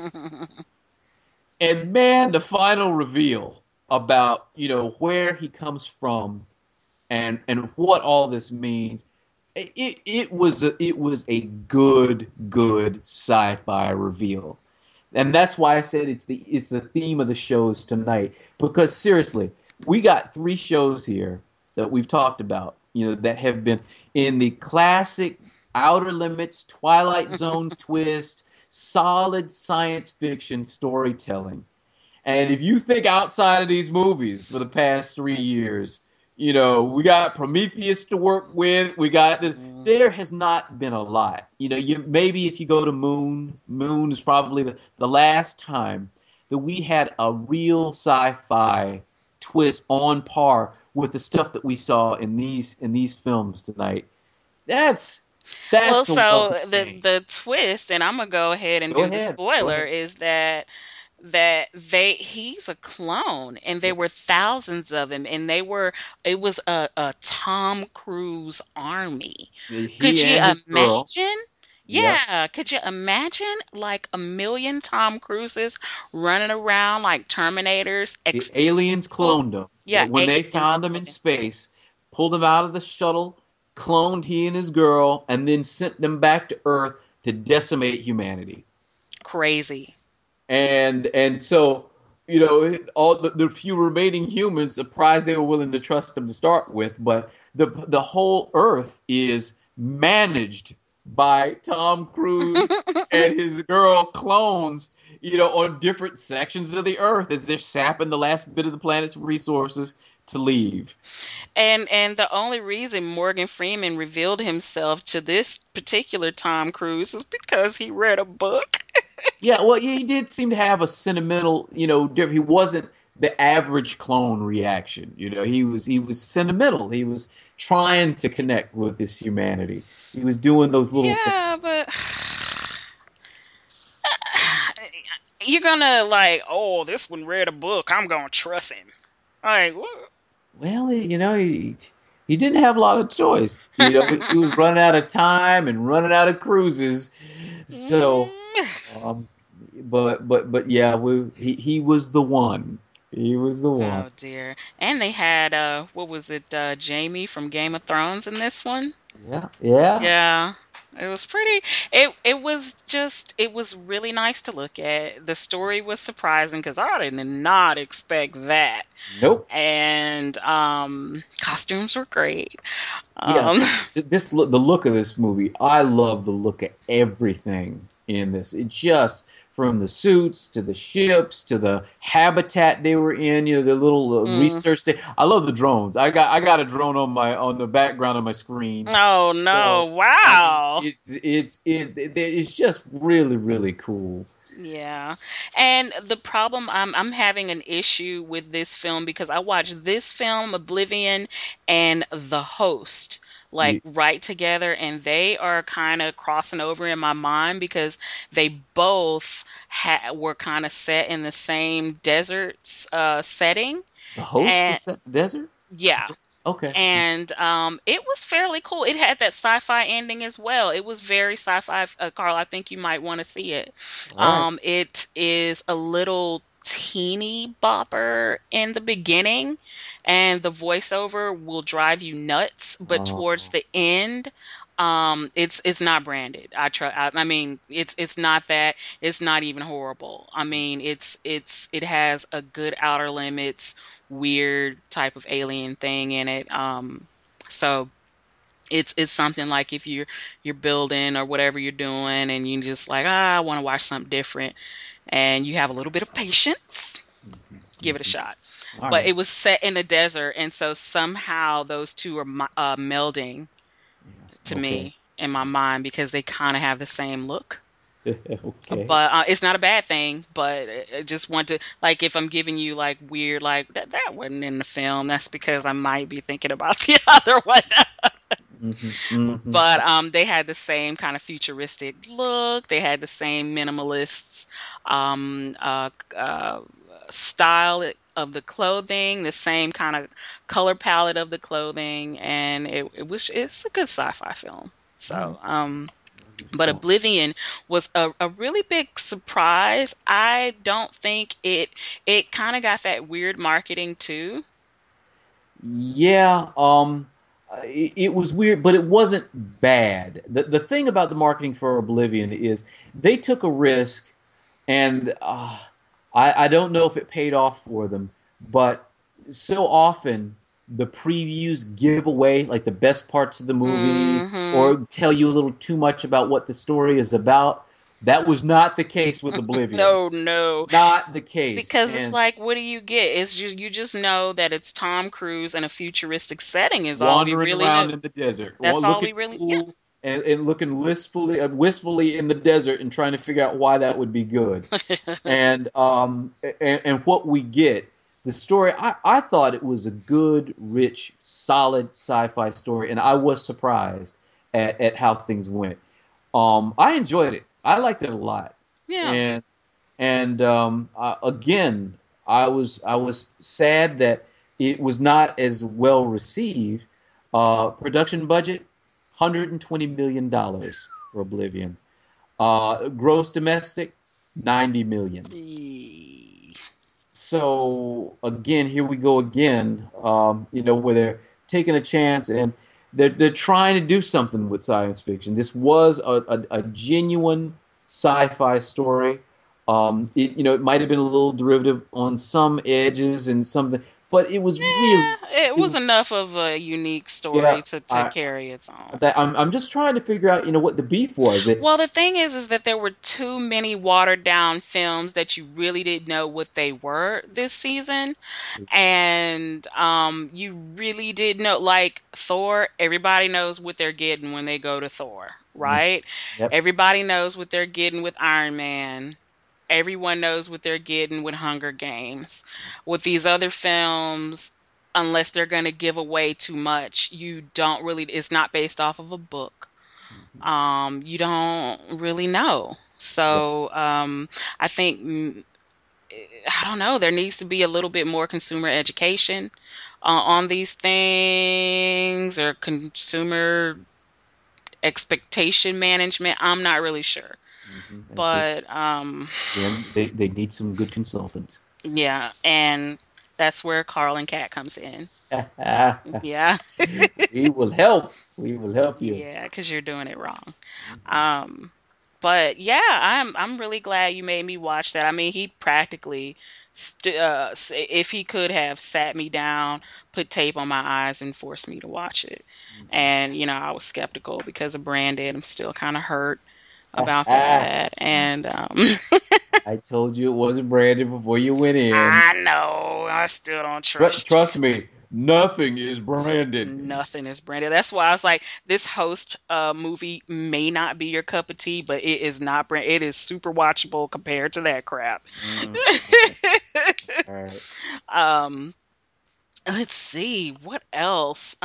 [SPEAKER 3] And man, the final reveal about where he comes from, and what all this means, it was a good sci-fi reveal, and that's why I said it's the theme of the shows tonight. Because seriously, we got 3 shows here that we've talked about, that have been in the classic Outer Limits, Twilight Zone twist, solid science fiction storytelling. And if you think outside of these movies for the past 3 years, we got Prometheus to work with. We got this. There has not been a lot. Maybe if you go to Moon is probably the last time that we had a real sci-fi twist on par with the stuff that we saw in these films tonight. That's
[SPEAKER 4] well, so the twist, and I'm gonna go ahead and do the spoiler, is that he's a clone, and there were thousands of him, and it was a Tom Cruise army. Could you imagine? Yeah, could you imagine like 1,000,000 Tom Cruises running around like Terminators?
[SPEAKER 3] The aliens cloned them. Yeah, when they found them in space, pulled them out of the shuttle, cloned he and his girl, and then sent them back to Earth to decimate humanity.
[SPEAKER 4] Crazy.
[SPEAKER 3] And so, all the few remaining humans, surprised they were willing to trust them to start with, but the whole Earth is managed by Tom Cruise and his girl clones, on different sections of the Earth, as they're sapping the last bit of the planet's resources to leave.
[SPEAKER 4] And the only reason Morgan Freeman revealed himself to this particular Tom Cruise is because he read a book.
[SPEAKER 3] Yeah, well, he did seem to have a sentimental, he wasn't the average clone reaction. He was sentimental. He was trying to connect with his humanity. He was doing those little
[SPEAKER 4] Yeah, but you're gonna oh, this one read a book, I'm gonna trust him. Like, what?
[SPEAKER 3] Well, he didn't have a lot of choice. He was running out of time and running out of cruises. So, but yeah, he was the one. He was the one.
[SPEAKER 4] Oh dear! And they had what was it? Jamie from Game of Thrones in this one. Yeah. It was pretty. It was really nice to look at. The story was surprising because I did not expect that.
[SPEAKER 3] Nope.
[SPEAKER 4] And costumes were great.
[SPEAKER 3] The look of this movie. I love the look of everything in this. It just, from the suits to the ships to the habitat they were in, the little research thing. I love the drones. I got a drone on the background of my screen.
[SPEAKER 4] Oh no! So, wow!
[SPEAKER 3] It's just really, really cool.
[SPEAKER 4] Yeah. And the problem I'm having an issue with this film because I watched this film, Oblivion, and The Host like
[SPEAKER 3] You,
[SPEAKER 4] right together, and they are kind of crossing over in my mind because they both were kind of set in the same desert setting.
[SPEAKER 3] the host
[SPEAKER 4] And
[SPEAKER 3] was set in the desert.
[SPEAKER 4] yeah,
[SPEAKER 3] Okay.
[SPEAKER 4] and it was fairly cool. It had that sci-fi ending as well. It was very sci-fi. Carl, I think you might want to see it.
[SPEAKER 3] All right.
[SPEAKER 4] It is a little teeny bopper in the beginning, and the voiceover will drive you nuts. But towards
[SPEAKER 3] Oh.
[SPEAKER 4] the end, it's not branded. I mean, it's not that. It's not even horrible. I mean, it has a good Outer Limits weird type of alien thing in it. So it's something like if you're building or whatever you're doing and you just like, I want to watch something different and you have a little bit of patience, give it a shot.
[SPEAKER 3] All
[SPEAKER 4] But
[SPEAKER 3] right.
[SPEAKER 4] it was set in the desert, and so somehow those two are melding to
[SPEAKER 3] Okay.
[SPEAKER 4] me in my mind because they kind of have the same look.
[SPEAKER 3] Okay.
[SPEAKER 4] But it's not a bad thing. But I just want to like if I'm giving you like weird like that wasn't in the film. That's because I might be thinking about the other one.
[SPEAKER 3] Hmm.
[SPEAKER 4] But they had the same kind of futuristic look. They had the same minimalists um, uh, uh, style of the clothing, the same kind of color palette of the clothing, and it's a good sci-fi film.
[SPEAKER 3] All right.
[SPEAKER 4] So but Oblivion was a really big surprise. I don't think it kind of got that weird marketing too.
[SPEAKER 3] Yeah, it was weird, but it wasn't bad. The thing about the marketing for Oblivion is they took a risk, and I don't know if it paid off for them, but so often the previews give away like the best parts of the movie
[SPEAKER 4] Hmm.
[SPEAKER 3] or tell you a little too much about what the story is about. That was not the case with Oblivion.
[SPEAKER 4] No, no.
[SPEAKER 3] Not the case.
[SPEAKER 4] Because it's
[SPEAKER 3] And
[SPEAKER 4] like, what do you get? It's just you just know that it's Tom Cruise in a futuristic setting is all we
[SPEAKER 3] wandering
[SPEAKER 4] really know.
[SPEAKER 3] around in the desert,
[SPEAKER 4] That's all
[SPEAKER 3] looking
[SPEAKER 4] we really, yeah.
[SPEAKER 3] cool and looking wistfully in the desert and trying to figure out why that would be good. And what we get, the story, I thought it was a good, rich, solid sci-fi story, and I was surprised at how things went. I enjoyed it. I liked it a lot,
[SPEAKER 4] Yeah.
[SPEAKER 3] and again, I was sad that it was not as well received. Production budget, $120 million for Oblivion. Gross domestic, 90 million.
[SPEAKER 4] Eee.
[SPEAKER 3] So again, here we go again. Where they're taking a chance and they're trying to do something with science fiction. This was a genuine sci-fi story. It might have been a little derivative on some edges and something, but it was really,
[SPEAKER 4] It
[SPEAKER 3] it
[SPEAKER 4] was
[SPEAKER 3] was,
[SPEAKER 4] enough of a unique
[SPEAKER 3] yeah.
[SPEAKER 4] story to carry its own.
[SPEAKER 3] I'm just trying to figure out, what the beef was.
[SPEAKER 4] Well, the thing is that there were too many watered down films that you really didn't know what they were this season. And you really did know, like Thor, everybody knows what they're getting when they go to Thor, right?
[SPEAKER 3] Yep.
[SPEAKER 4] Everybody knows what they're getting with Iron Man. Everyone knows what they're getting with Hunger Games. With these other films, unless they're going to give away too much, you don't really, it's not based off of a book. You don't really know.
[SPEAKER 3] Yep.
[SPEAKER 4] So I think I don't know. There needs to be a little bit more consumer education on these things or consumer expectation management. I'm not really sure,
[SPEAKER 3] And see,
[SPEAKER 4] but
[SPEAKER 3] again, they need some good consultants.
[SPEAKER 4] yeah, and that's where Carl and Cat comes in. Yeah,
[SPEAKER 3] We will help. We will help you.
[SPEAKER 4] yeah, because you're doing it wrong. Um, but yeah, I'm really glad you made me watch that. I mean, he practically, if he could have sat me down, put tape on my eyes, and forced me to watch it. And I was skeptical because of Brandon. I'm still kind of hurt about that. And
[SPEAKER 3] I told you it wasn't branded before you went in.
[SPEAKER 4] I know I still don't trust you.
[SPEAKER 3] Trust me, Nothing is branded.
[SPEAKER 4] Nothing is branded. That's why I was like, this host movie may not be your cup of tea, but it is not brand. It is super watchable compared to that crap.
[SPEAKER 3] Okay. All right.
[SPEAKER 4] um, let's see what else.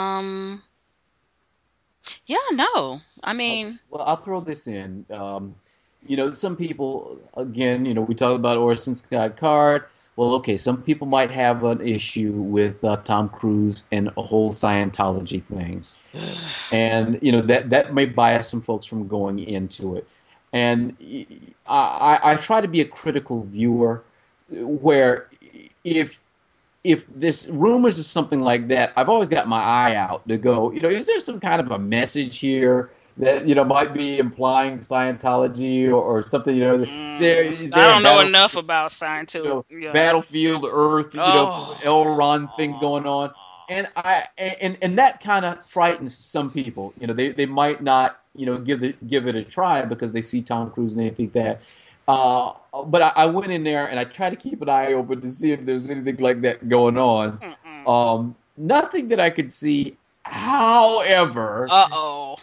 [SPEAKER 4] Yeah, no. I mean,
[SPEAKER 3] Well, I'll throw this in. Some people, again, we talked about Orson Scott Card. Well, okay, some people might have an issue with Tom Cruise and a whole Scientology thing, and that may bias some folks from going into it. And I try to be a critical viewer, where if if this rumors of something like that, I've always got my eye out to go, is there some kind of a message here that, might be implying Scientology or something, is
[SPEAKER 4] I
[SPEAKER 3] there a
[SPEAKER 4] don't know enough about scientific. Yeah.
[SPEAKER 3] Battlefield Earth,
[SPEAKER 4] Oh.
[SPEAKER 3] Elrond thing going on. And that kind of frightens some people. They might not, give it a try because they see Tom Cruise and they think that. But I went in there and I tried to keep an eye open to see if there was anything like that going on. Nothing that I could see. However,
[SPEAKER 4] Uh-oh.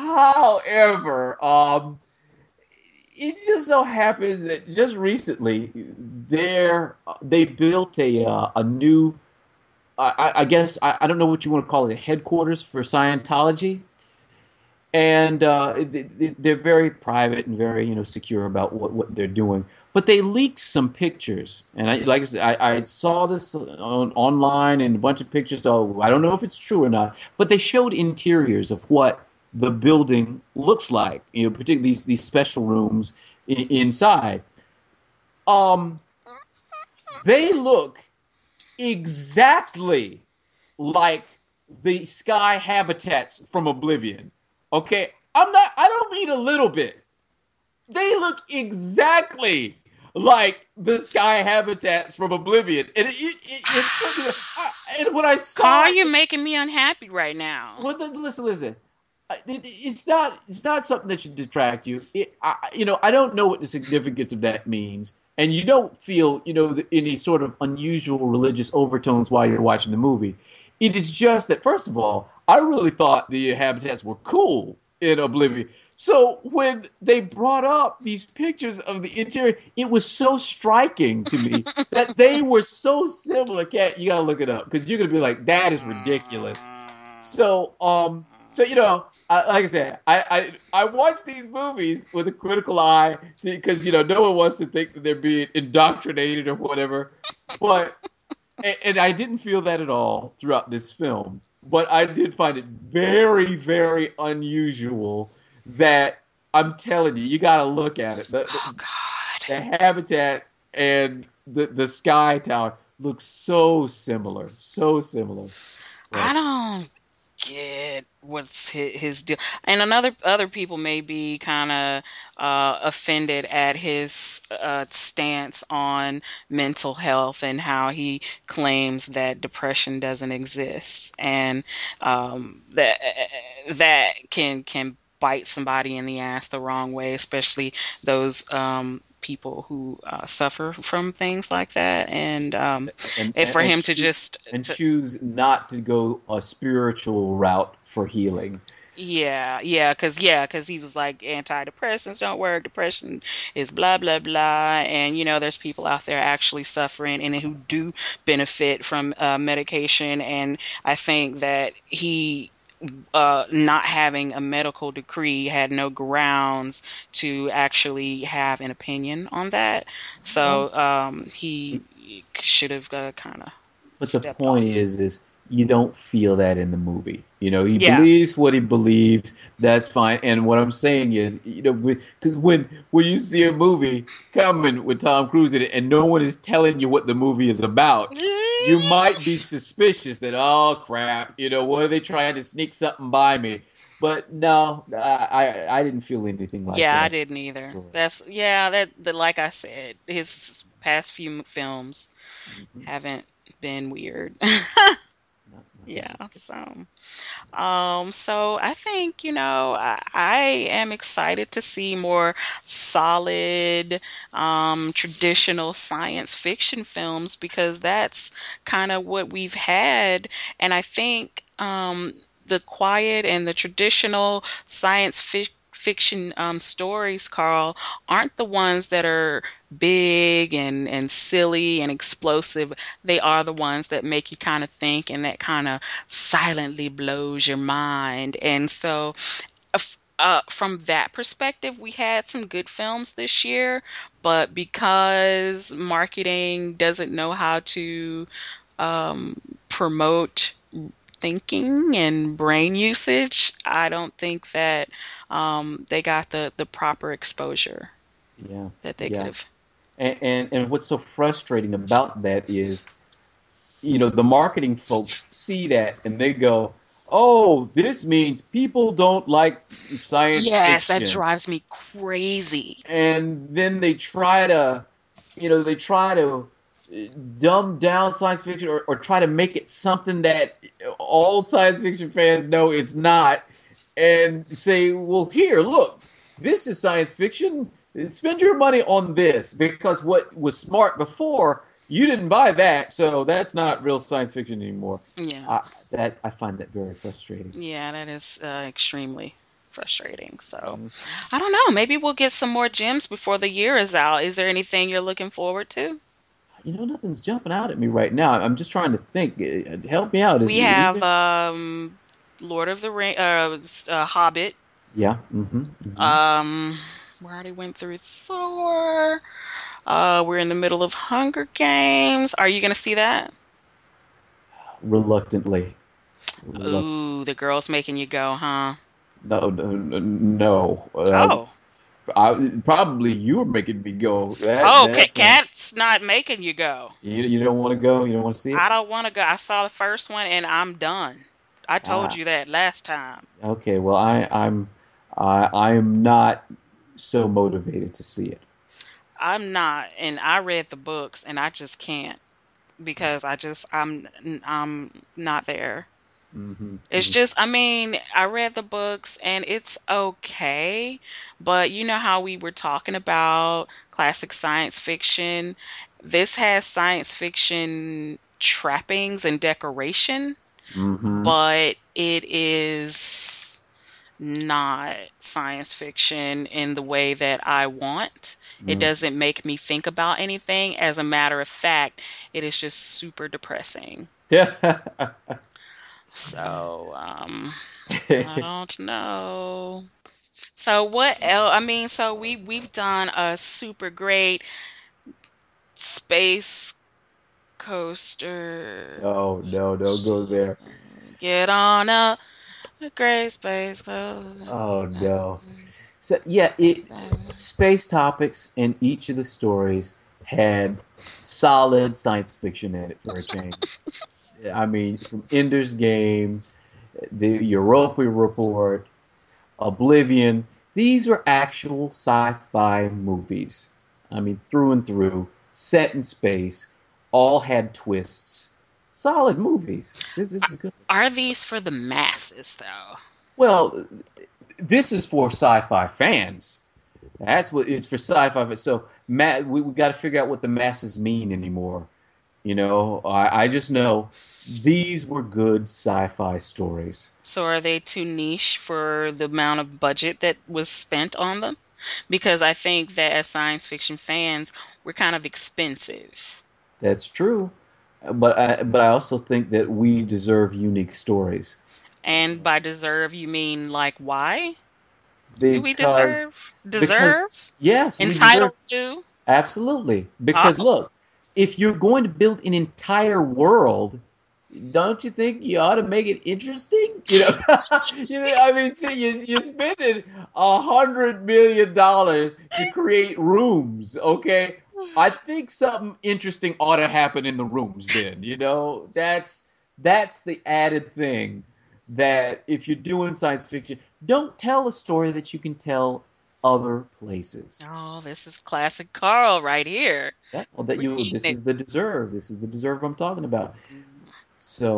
[SPEAKER 3] it just so happens that just recently they built a new. I guess I don't know what you want to call it, headquarters for Scientology. And they're very private and very secure about what they're doing. But they leaked some pictures, and like I said, I saw this online and a bunch of pictures. So I don't know if it's true or not, but they showed interiors of what the building looks like. Particularly these special rooms inside. They look exactly like the sky habitats from Oblivion. Okay, I don't mean a little bit. They look exactly like the sky habitats from Oblivion. And when I saw
[SPEAKER 4] Carl, you're making me unhappy right now.
[SPEAKER 3] well, listen. It's not something that should detract you. I don't know what the significance of that means, and you don't feel any sort of unusual religious overtones while you're watching the movie. It is just that, first of all, I really thought the habitats were cool in Oblivion. So when they brought up these pictures of the interior, it was so striking to me that they were so similar. Cat, you gotta look it up because you're gonna be like, that is ridiculous. So, like I said, I watch these movies with a critical eye because no one wants to think that they're being indoctrinated or whatever, but. And I didn't feel that at all throughout this film, but I did find it very, very unusual that I'm telling you, you got to look at it.
[SPEAKER 4] Oh God!
[SPEAKER 3] The habitat and the sky tower look so similar, so similar.
[SPEAKER 4] I don't get what's his deal, and other people may be kind of offended at his stance on mental health and how he claims that depression doesn't exist, and that can bite somebody in the ass the wrong way, especially those people who suffer from things like that, and for him to just
[SPEAKER 3] choose not to go a spiritual route for healing.
[SPEAKER 4] because he was like, antidepressants don't work, depression is blah blah blah, and there's people out there actually suffering and who do benefit from medication, and I think that he not having a medical degree had no grounds to actually have an opinion on that. So he should have kind of.
[SPEAKER 3] But the point is you don't feel that in the movie. He
[SPEAKER 4] Yeah.
[SPEAKER 3] believes what he believes. That's fine. And what I'm saying is, because when you see a movie coming with Tom Cruise in it, and no one is telling you what the movie is about, you might be suspicious that, oh crap, what are they trying to sneak something by me? But no, I didn't feel anything like that.
[SPEAKER 4] Yeah, I didn't either. Story. That like I said, his past few films haven't been weird. Yeah.
[SPEAKER 3] This is good.
[SPEAKER 4] So I think, I am excited to see more solid, traditional science fiction films because that's kind of what we've had. And I think, the quiet and the traditional fiction stories, Carl, aren't the ones that are big and silly and explosive. They are the ones that make you kind of think and that kind of silently blows your mind. And so, from that perspective, we had some good films this year, but because marketing doesn't know how to promote thinking and brain usage, I don't think that they got the proper exposure
[SPEAKER 3] Yeah,
[SPEAKER 4] that they could
[SPEAKER 3] yeah.
[SPEAKER 4] have.
[SPEAKER 3] And what's so frustrating about that is, the marketing folks see that and they go, "Oh, this means people don't like science
[SPEAKER 4] Yes, that
[SPEAKER 3] fiction."
[SPEAKER 4] drives me crazy.
[SPEAKER 3] And then they try to dumb down science fiction, or try to make it something that all science fiction fans know it's not, and say, well, here, look, this is science fiction. Spend your money on this, because what was smart before, you didn't buy that, so that's not real science fiction anymore.
[SPEAKER 4] Yeah.
[SPEAKER 3] I, that I find that very frustrating.
[SPEAKER 4] Yeah, that is extremely frustrating. So,
[SPEAKER 3] Mhm.
[SPEAKER 4] I don't know. Maybe we'll get some more gems before the year is out. Is there anything you're looking forward to?
[SPEAKER 3] Nothing's jumping out at me right now. I'm just trying to think. Help me out. Is
[SPEAKER 4] We
[SPEAKER 3] is
[SPEAKER 4] have
[SPEAKER 3] there?
[SPEAKER 4] Lord of the Ring, Hobbit.
[SPEAKER 3] Yeah. Mm-hmm.
[SPEAKER 4] Um, we already went through Thor. We're in the middle of Hunger Games. Are you gonna see that?
[SPEAKER 3] Reluctantly. Reluct-
[SPEAKER 4] Ooh, the girl's making you go, huh?
[SPEAKER 3] no, no, no. No.
[SPEAKER 4] Oh,
[SPEAKER 3] Probably you were making me go. That
[SPEAKER 4] oh,
[SPEAKER 3] that's
[SPEAKER 4] Cat's not making you go.
[SPEAKER 3] you don't want to go. You don't want to see
[SPEAKER 4] I
[SPEAKER 3] it.
[SPEAKER 4] don't want to go. I saw the first one and I'm done. I told
[SPEAKER 3] Ah,
[SPEAKER 4] you that last time.
[SPEAKER 3] okay. Well, I am not so motivated to see it.
[SPEAKER 4] I'm not, and I read the books and I just can't because I'm not there.
[SPEAKER 3] Mm-hmm.
[SPEAKER 4] It's just, I mean, I read the books and it's okay, but you know how we were talking about classic science fiction? This has science fiction trappings and decoration,
[SPEAKER 3] Mm-hmm.
[SPEAKER 4] but it is not science fiction in the way that I want. It
[SPEAKER 3] Mm-hmm.
[SPEAKER 4] doesn't make me think about anything. As a matter of fact, it is just super depressing.
[SPEAKER 3] Yeah.
[SPEAKER 4] So, I don't know. So what else? I mean, so we've done a super great space coaster.
[SPEAKER 3] Oh no, don't go there.
[SPEAKER 4] Get on a great space coaster.
[SPEAKER 3] Oh no. So yeah, space topics in each of the stories had solid science fiction in it for a change. I mean, from Ender's Game, the Europa Report, Oblivion, these were actual sci-fi movies. I mean, through and through, set in space, all had twists. Solid movies. This is good.
[SPEAKER 4] Are these for the masses though?
[SPEAKER 3] Well, this is for sci-fi fans. That's what it's for sci-fi. So, we got to figure out what the masses mean anymore. I just know these were good sci-fi stories.
[SPEAKER 4] So are they too niche for the amount of budget that was spent on them? Because I think that as science fiction fans, we're kind of expensive.
[SPEAKER 3] That's true, but I also think that we deserve unique stories
[SPEAKER 4] And by deserve, you mean like why? Do we
[SPEAKER 3] because
[SPEAKER 4] deserve?
[SPEAKER 3] because
[SPEAKER 4] Deserve?
[SPEAKER 3] yes, we deserve.
[SPEAKER 4] Entitled to?
[SPEAKER 3] Absolutely. Because
[SPEAKER 4] Oh,
[SPEAKER 3] look, if you're going to build an entire world, don't you think you ought to make it interesting? I mean, see, you're spending $100 million to create rooms, okay? I think something interesting ought to happen in the rooms. Then, that's the added thing, that if you're doing science fiction, don't tell a story that you can tell other places.
[SPEAKER 4] oh, this is classic Carl right here.
[SPEAKER 3] Yeah, well,
[SPEAKER 4] We're getting
[SPEAKER 3] this
[SPEAKER 4] it.
[SPEAKER 3] is the deserve. This is the deserve I'm talking about. So,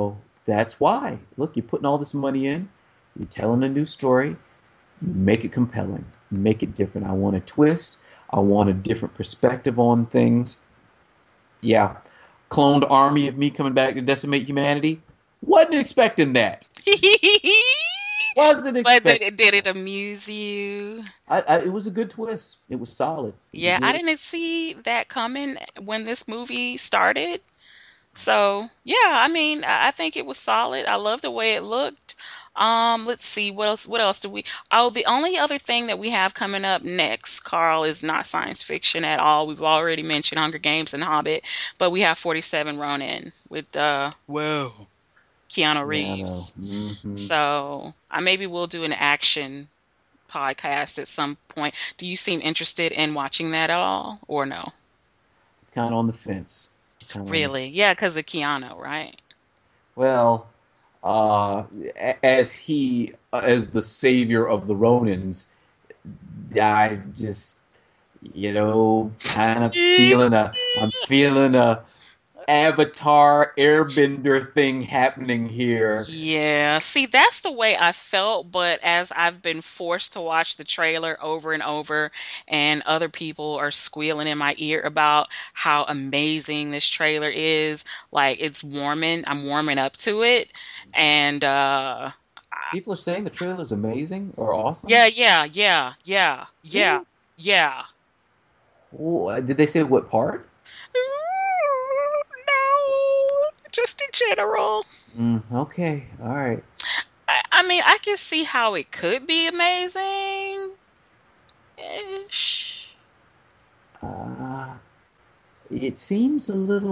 [SPEAKER 3] That's why. Look, you're putting all this money in. You're telling a new story. Make it compelling. Make it different. I want a twist. I want a different perspective on things. Yeah. Cloned army of me coming back to decimate humanity. Wasn't expecting that. Wasn't
[SPEAKER 4] But
[SPEAKER 3] expecting.
[SPEAKER 4] did it amuse you?
[SPEAKER 3] It was a good twist. It was solid. It was
[SPEAKER 4] Yeah, I
[SPEAKER 3] really.
[SPEAKER 4] didn't see that coming when this movie started. So, yeah, I mean, I think it was solid. I love the way it looked. Let's see, what else? What else do we? Oh, the only other thing that we have coming up next, Carl, is not science fiction at all. We've already mentioned Hunger Games and Hobbit, but we have 47 Ronin with whoa, Keanu
[SPEAKER 3] Yeah, no.
[SPEAKER 4] Reeves.
[SPEAKER 3] Hmm.
[SPEAKER 4] So, maybe we'll do an action podcast at some point. Do you seem interested in watching that at all, or no?
[SPEAKER 3] Kind of on the fence. Kind of on the
[SPEAKER 4] Really? Yeah,
[SPEAKER 3] fence.
[SPEAKER 4] because of Keanu, right?
[SPEAKER 3] Well, uh, as the savior of the Ronins, I just, kind of I'm feeling a Avatar Airbender thing happening here.
[SPEAKER 4] Yeah, see, that's the way I felt, but as I've been forced to watch the trailer over and over, and other people are squealing in my ear about how amazing this trailer is, like I'm warming up to it, and
[SPEAKER 3] People are saying the trailer is amazing or awesome.
[SPEAKER 4] yeah, yeah, yeah, yeah, yeah,
[SPEAKER 3] Really?
[SPEAKER 4] yeah.
[SPEAKER 3] Did they say what part?
[SPEAKER 4] No, just in general.
[SPEAKER 3] Okay, all right.
[SPEAKER 4] I mean, I can see how it could be amazing ish.
[SPEAKER 3] Uh, it seems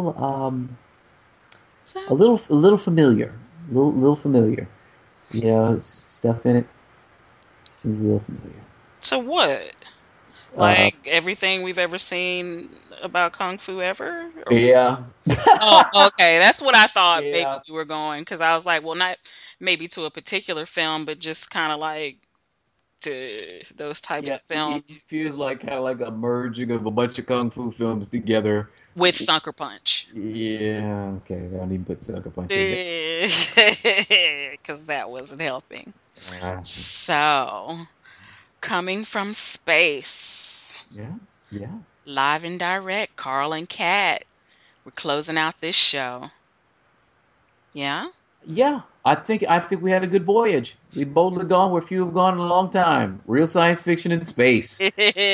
[SPEAKER 4] So,
[SPEAKER 3] a little familiar, little familiar. Stuff in it seems a little familiar.
[SPEAKER 4] so what?
[SPEAKER 3] Uh,
[SPEAKER 4] Like everything we've ever seen about Kung Fu ever? Or what?
[SPEAKER 3] yeah,
[SPEAKER 4] Oh, okay. That's what I thought maybe
[SPEAKER 3] yeah,
[SPEAKER 4] you were going because I was like, well, not maybe to a particular film, but just kind of like to those types
[SPEAKER 3] yeah.
[SPEAKER 4] of films
[SPEAKER 3] It feels like kind of like a merging of a bunch of kung fu films together.
[SPEAKER 4] with Sucker Punch.
[SPEAKER 3] Yeah, okay. I don't even put Sucker Punch in there.
[SPEAKER 4] Because that wasn't helping.
[SPEAKER 3] Uh,
[SPEAKER 4] So, coming from space,
[SPEAKER 3] yeah, yeah,
[SPEAKER 4] live and direct, Carl and Kat. We're closing out this show. Yeah?
[SPEAKER 3] yeah. I think we had a good voyage. We boldly gone where few have gone in a long time. Real science fiction in space.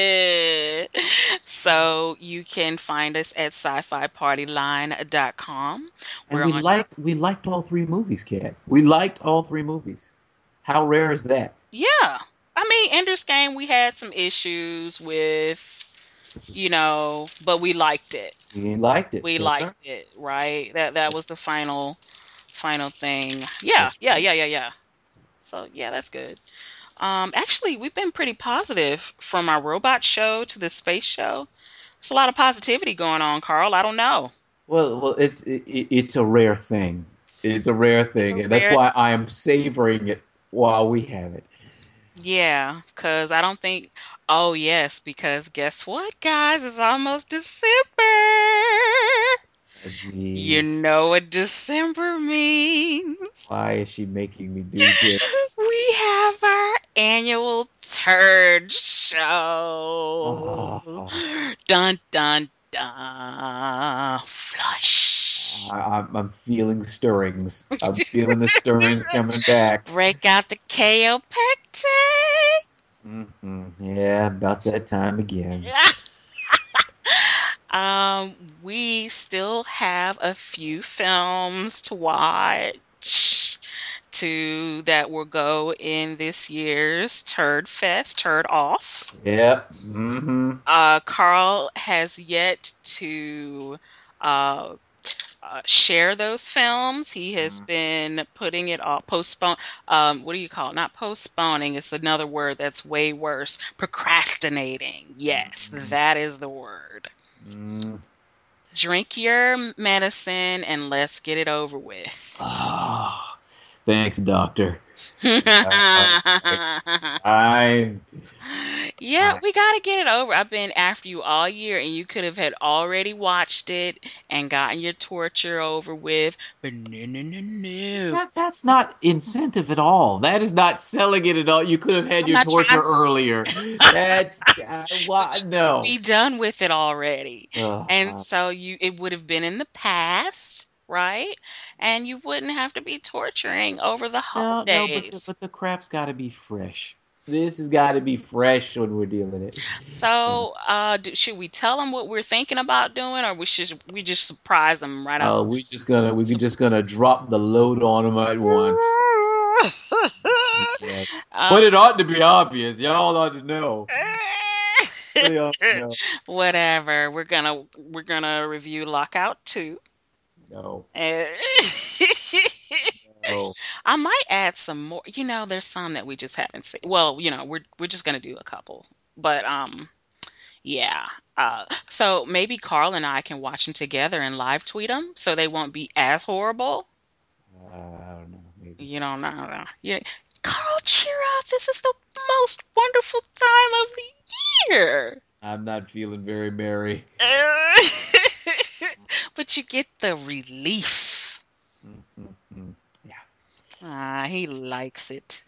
[SPEAKER 4] So you can find us at sci-fi partyline.com.
[SPEAKER 3] And
[SPEAKER 4] We're on,
[SPEAKER 3] we liked all three movies, Kat. We liked all three movies. How rare is that?
[SPEAKER 4] yeah. I mean, Ender's Game, we had some issues with, but we liked it.
[SPEAKER 3] We liked it.
[SPEAKER 4] We
[SPEAKER 3] That's right.
[SPEAKER 4] liked it, right? That was the final thing. Yeah,
[SPEAKER 3] That's
[SPEAKER 4] yeah,
[SPEAKER 3] right.
[SPEAKER 4] yeah, yeah, yeah. So yeah, that's good. Actually, we've been pretty positive from our robot show to the space show. There's a lot of positivity going on, Carl. I don't know.
[SPEAKER 3] Well, it's a rare thing. It's a rare
[SPEAKER 4] It's a
[SPEAKER 3] thing, and that's
[SPEAKER 4] rare,
[SPEAKER 3] why I am savoring it while we have it.
[SPEAKER 4] yeah, because I don't think, oh, yes, because guess what, guys? It's almost December.
[SPEAKER 3] Oh,
[SPEAKER 4] You
[SPEAKER 3] jeez,
[SPEAKER 4] know what December means.
[SPEAKER 3] why is she making me do this?
[SPEAKER 4] We have our annual turd show.
[SPEAKER 3] Oh,
[SPEAKER 4] Dun, dun, dun. Flush.
[SPEAKER 3] I'm feeling stirrings. I'm feeling the stirrings coming back.
[SPEAKER 4] Break out the Kaopectate.
[SPEAKER 3] Yeah, about that time again.
[SPEAKER 4] We still have a few films to watch to that will go in this year's Turd Fest, Turd Off.
[SPEAKER 3] Yep.
[SPEAKER 4] Carl has yet to uh, share those films. He has been putting it off, what do you call it? Not postponing. It's another word that's way worse. Procrastinating. Yes, that is the word.
[SPEAKER 3] Mm.
[SPEAKER 4] Drink your medicine and let's get it over with.
[SPEAKER 3] Ah, thanks, doctor. I, I, I
[SPEAKER 4] Yeah, we gotta get it over. I've been after you all year, and you could have had already watched it and gotten your torture over with. But no, no, no, no.
[SPEAKER 3] That's not incentive at all. That is not selling it at all. You could have had
[SPEAKER 4] I'm
[SPEAKER 3] your
[SPEAKER 4] not
[SPEAKER 3] torture
[SPEAKER 4] trying
[SPEAKER 3] earlier. That's why no.
[SPEAKER 4] be done with it already. And
[SPEAKER 3] Ugh,
[SPEAKER 4] so it would have been in the past, right? And you wouldn't have to be torturing over the
[SPEAKER 3] no, but
[SPEAKER 4] holidays.
[SPEAKER 3] the crap's got to be fresh. This has got to be fresh when we're doing it. Yeah.
[SPEAKER 4] So, should we tell them what we're thinking about doing, or we just surprise them right out?
[SPEAKER 3] We just gonna drop the load on them at once. Yes. But
[SPEAKER 4] Um,
[SPEAKER 3] it ought to be obvious. Y'all ought to know. Really ought to know.
[SPEAKER 4] whatever. We're gonna review Lockout 2.
[SPEAKER 3] No.
[SPEAKER 4] And
[SPEAKER 3] No.
[SPEAKER 4] I might add some more. There's some that we just haven't seen. Well, we're just gonna do a couple. But yeah. So maybe Carl and I can watch them together and live tweet them so they won't be as horrible.
[SPEAKER 3] I don't know. Maybe.
[SPEAKER 4] You don't know. No. Carl, cheer up. This is the most wonderful time of the year.
[SPEAKER 3] I'm not feeling very merry.
[SPEAKER 4] But you get the relief.
[SPEAKER 3] Mm. Yeah.
[SPEAKER 4] He likes it.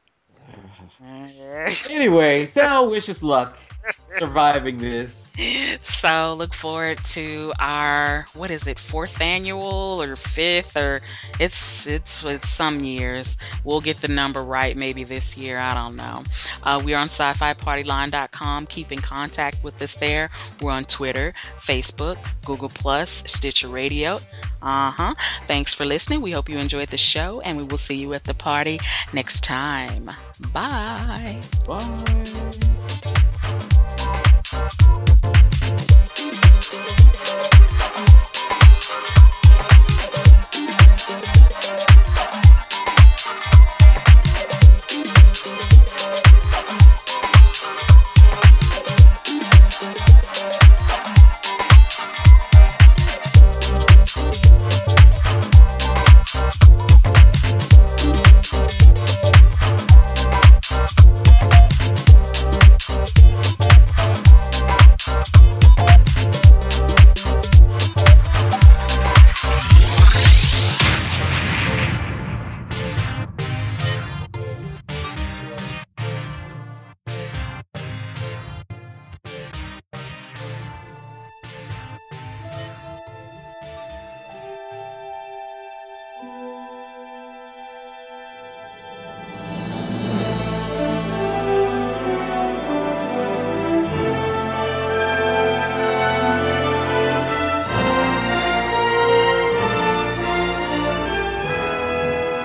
[SPEAKER 3] Anyway, so wish us luck surviving this.
[SPEAKER 4] So look forward to our, what is it, 4th annual or 5th, or it's some years. We'll get the number right maybe this year. I don't know. We're on sci-fi-partyline.com. Keep in contact with us there. We're on Twitter, Facebook, Google Plus, Stitcher Radio. Thanks for listening. We hope you enjoyed the show, and we will see you at the party next time. Bye.
[SPEAKER 3] Bye.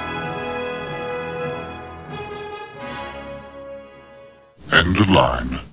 [SPEAKER 2] End of line.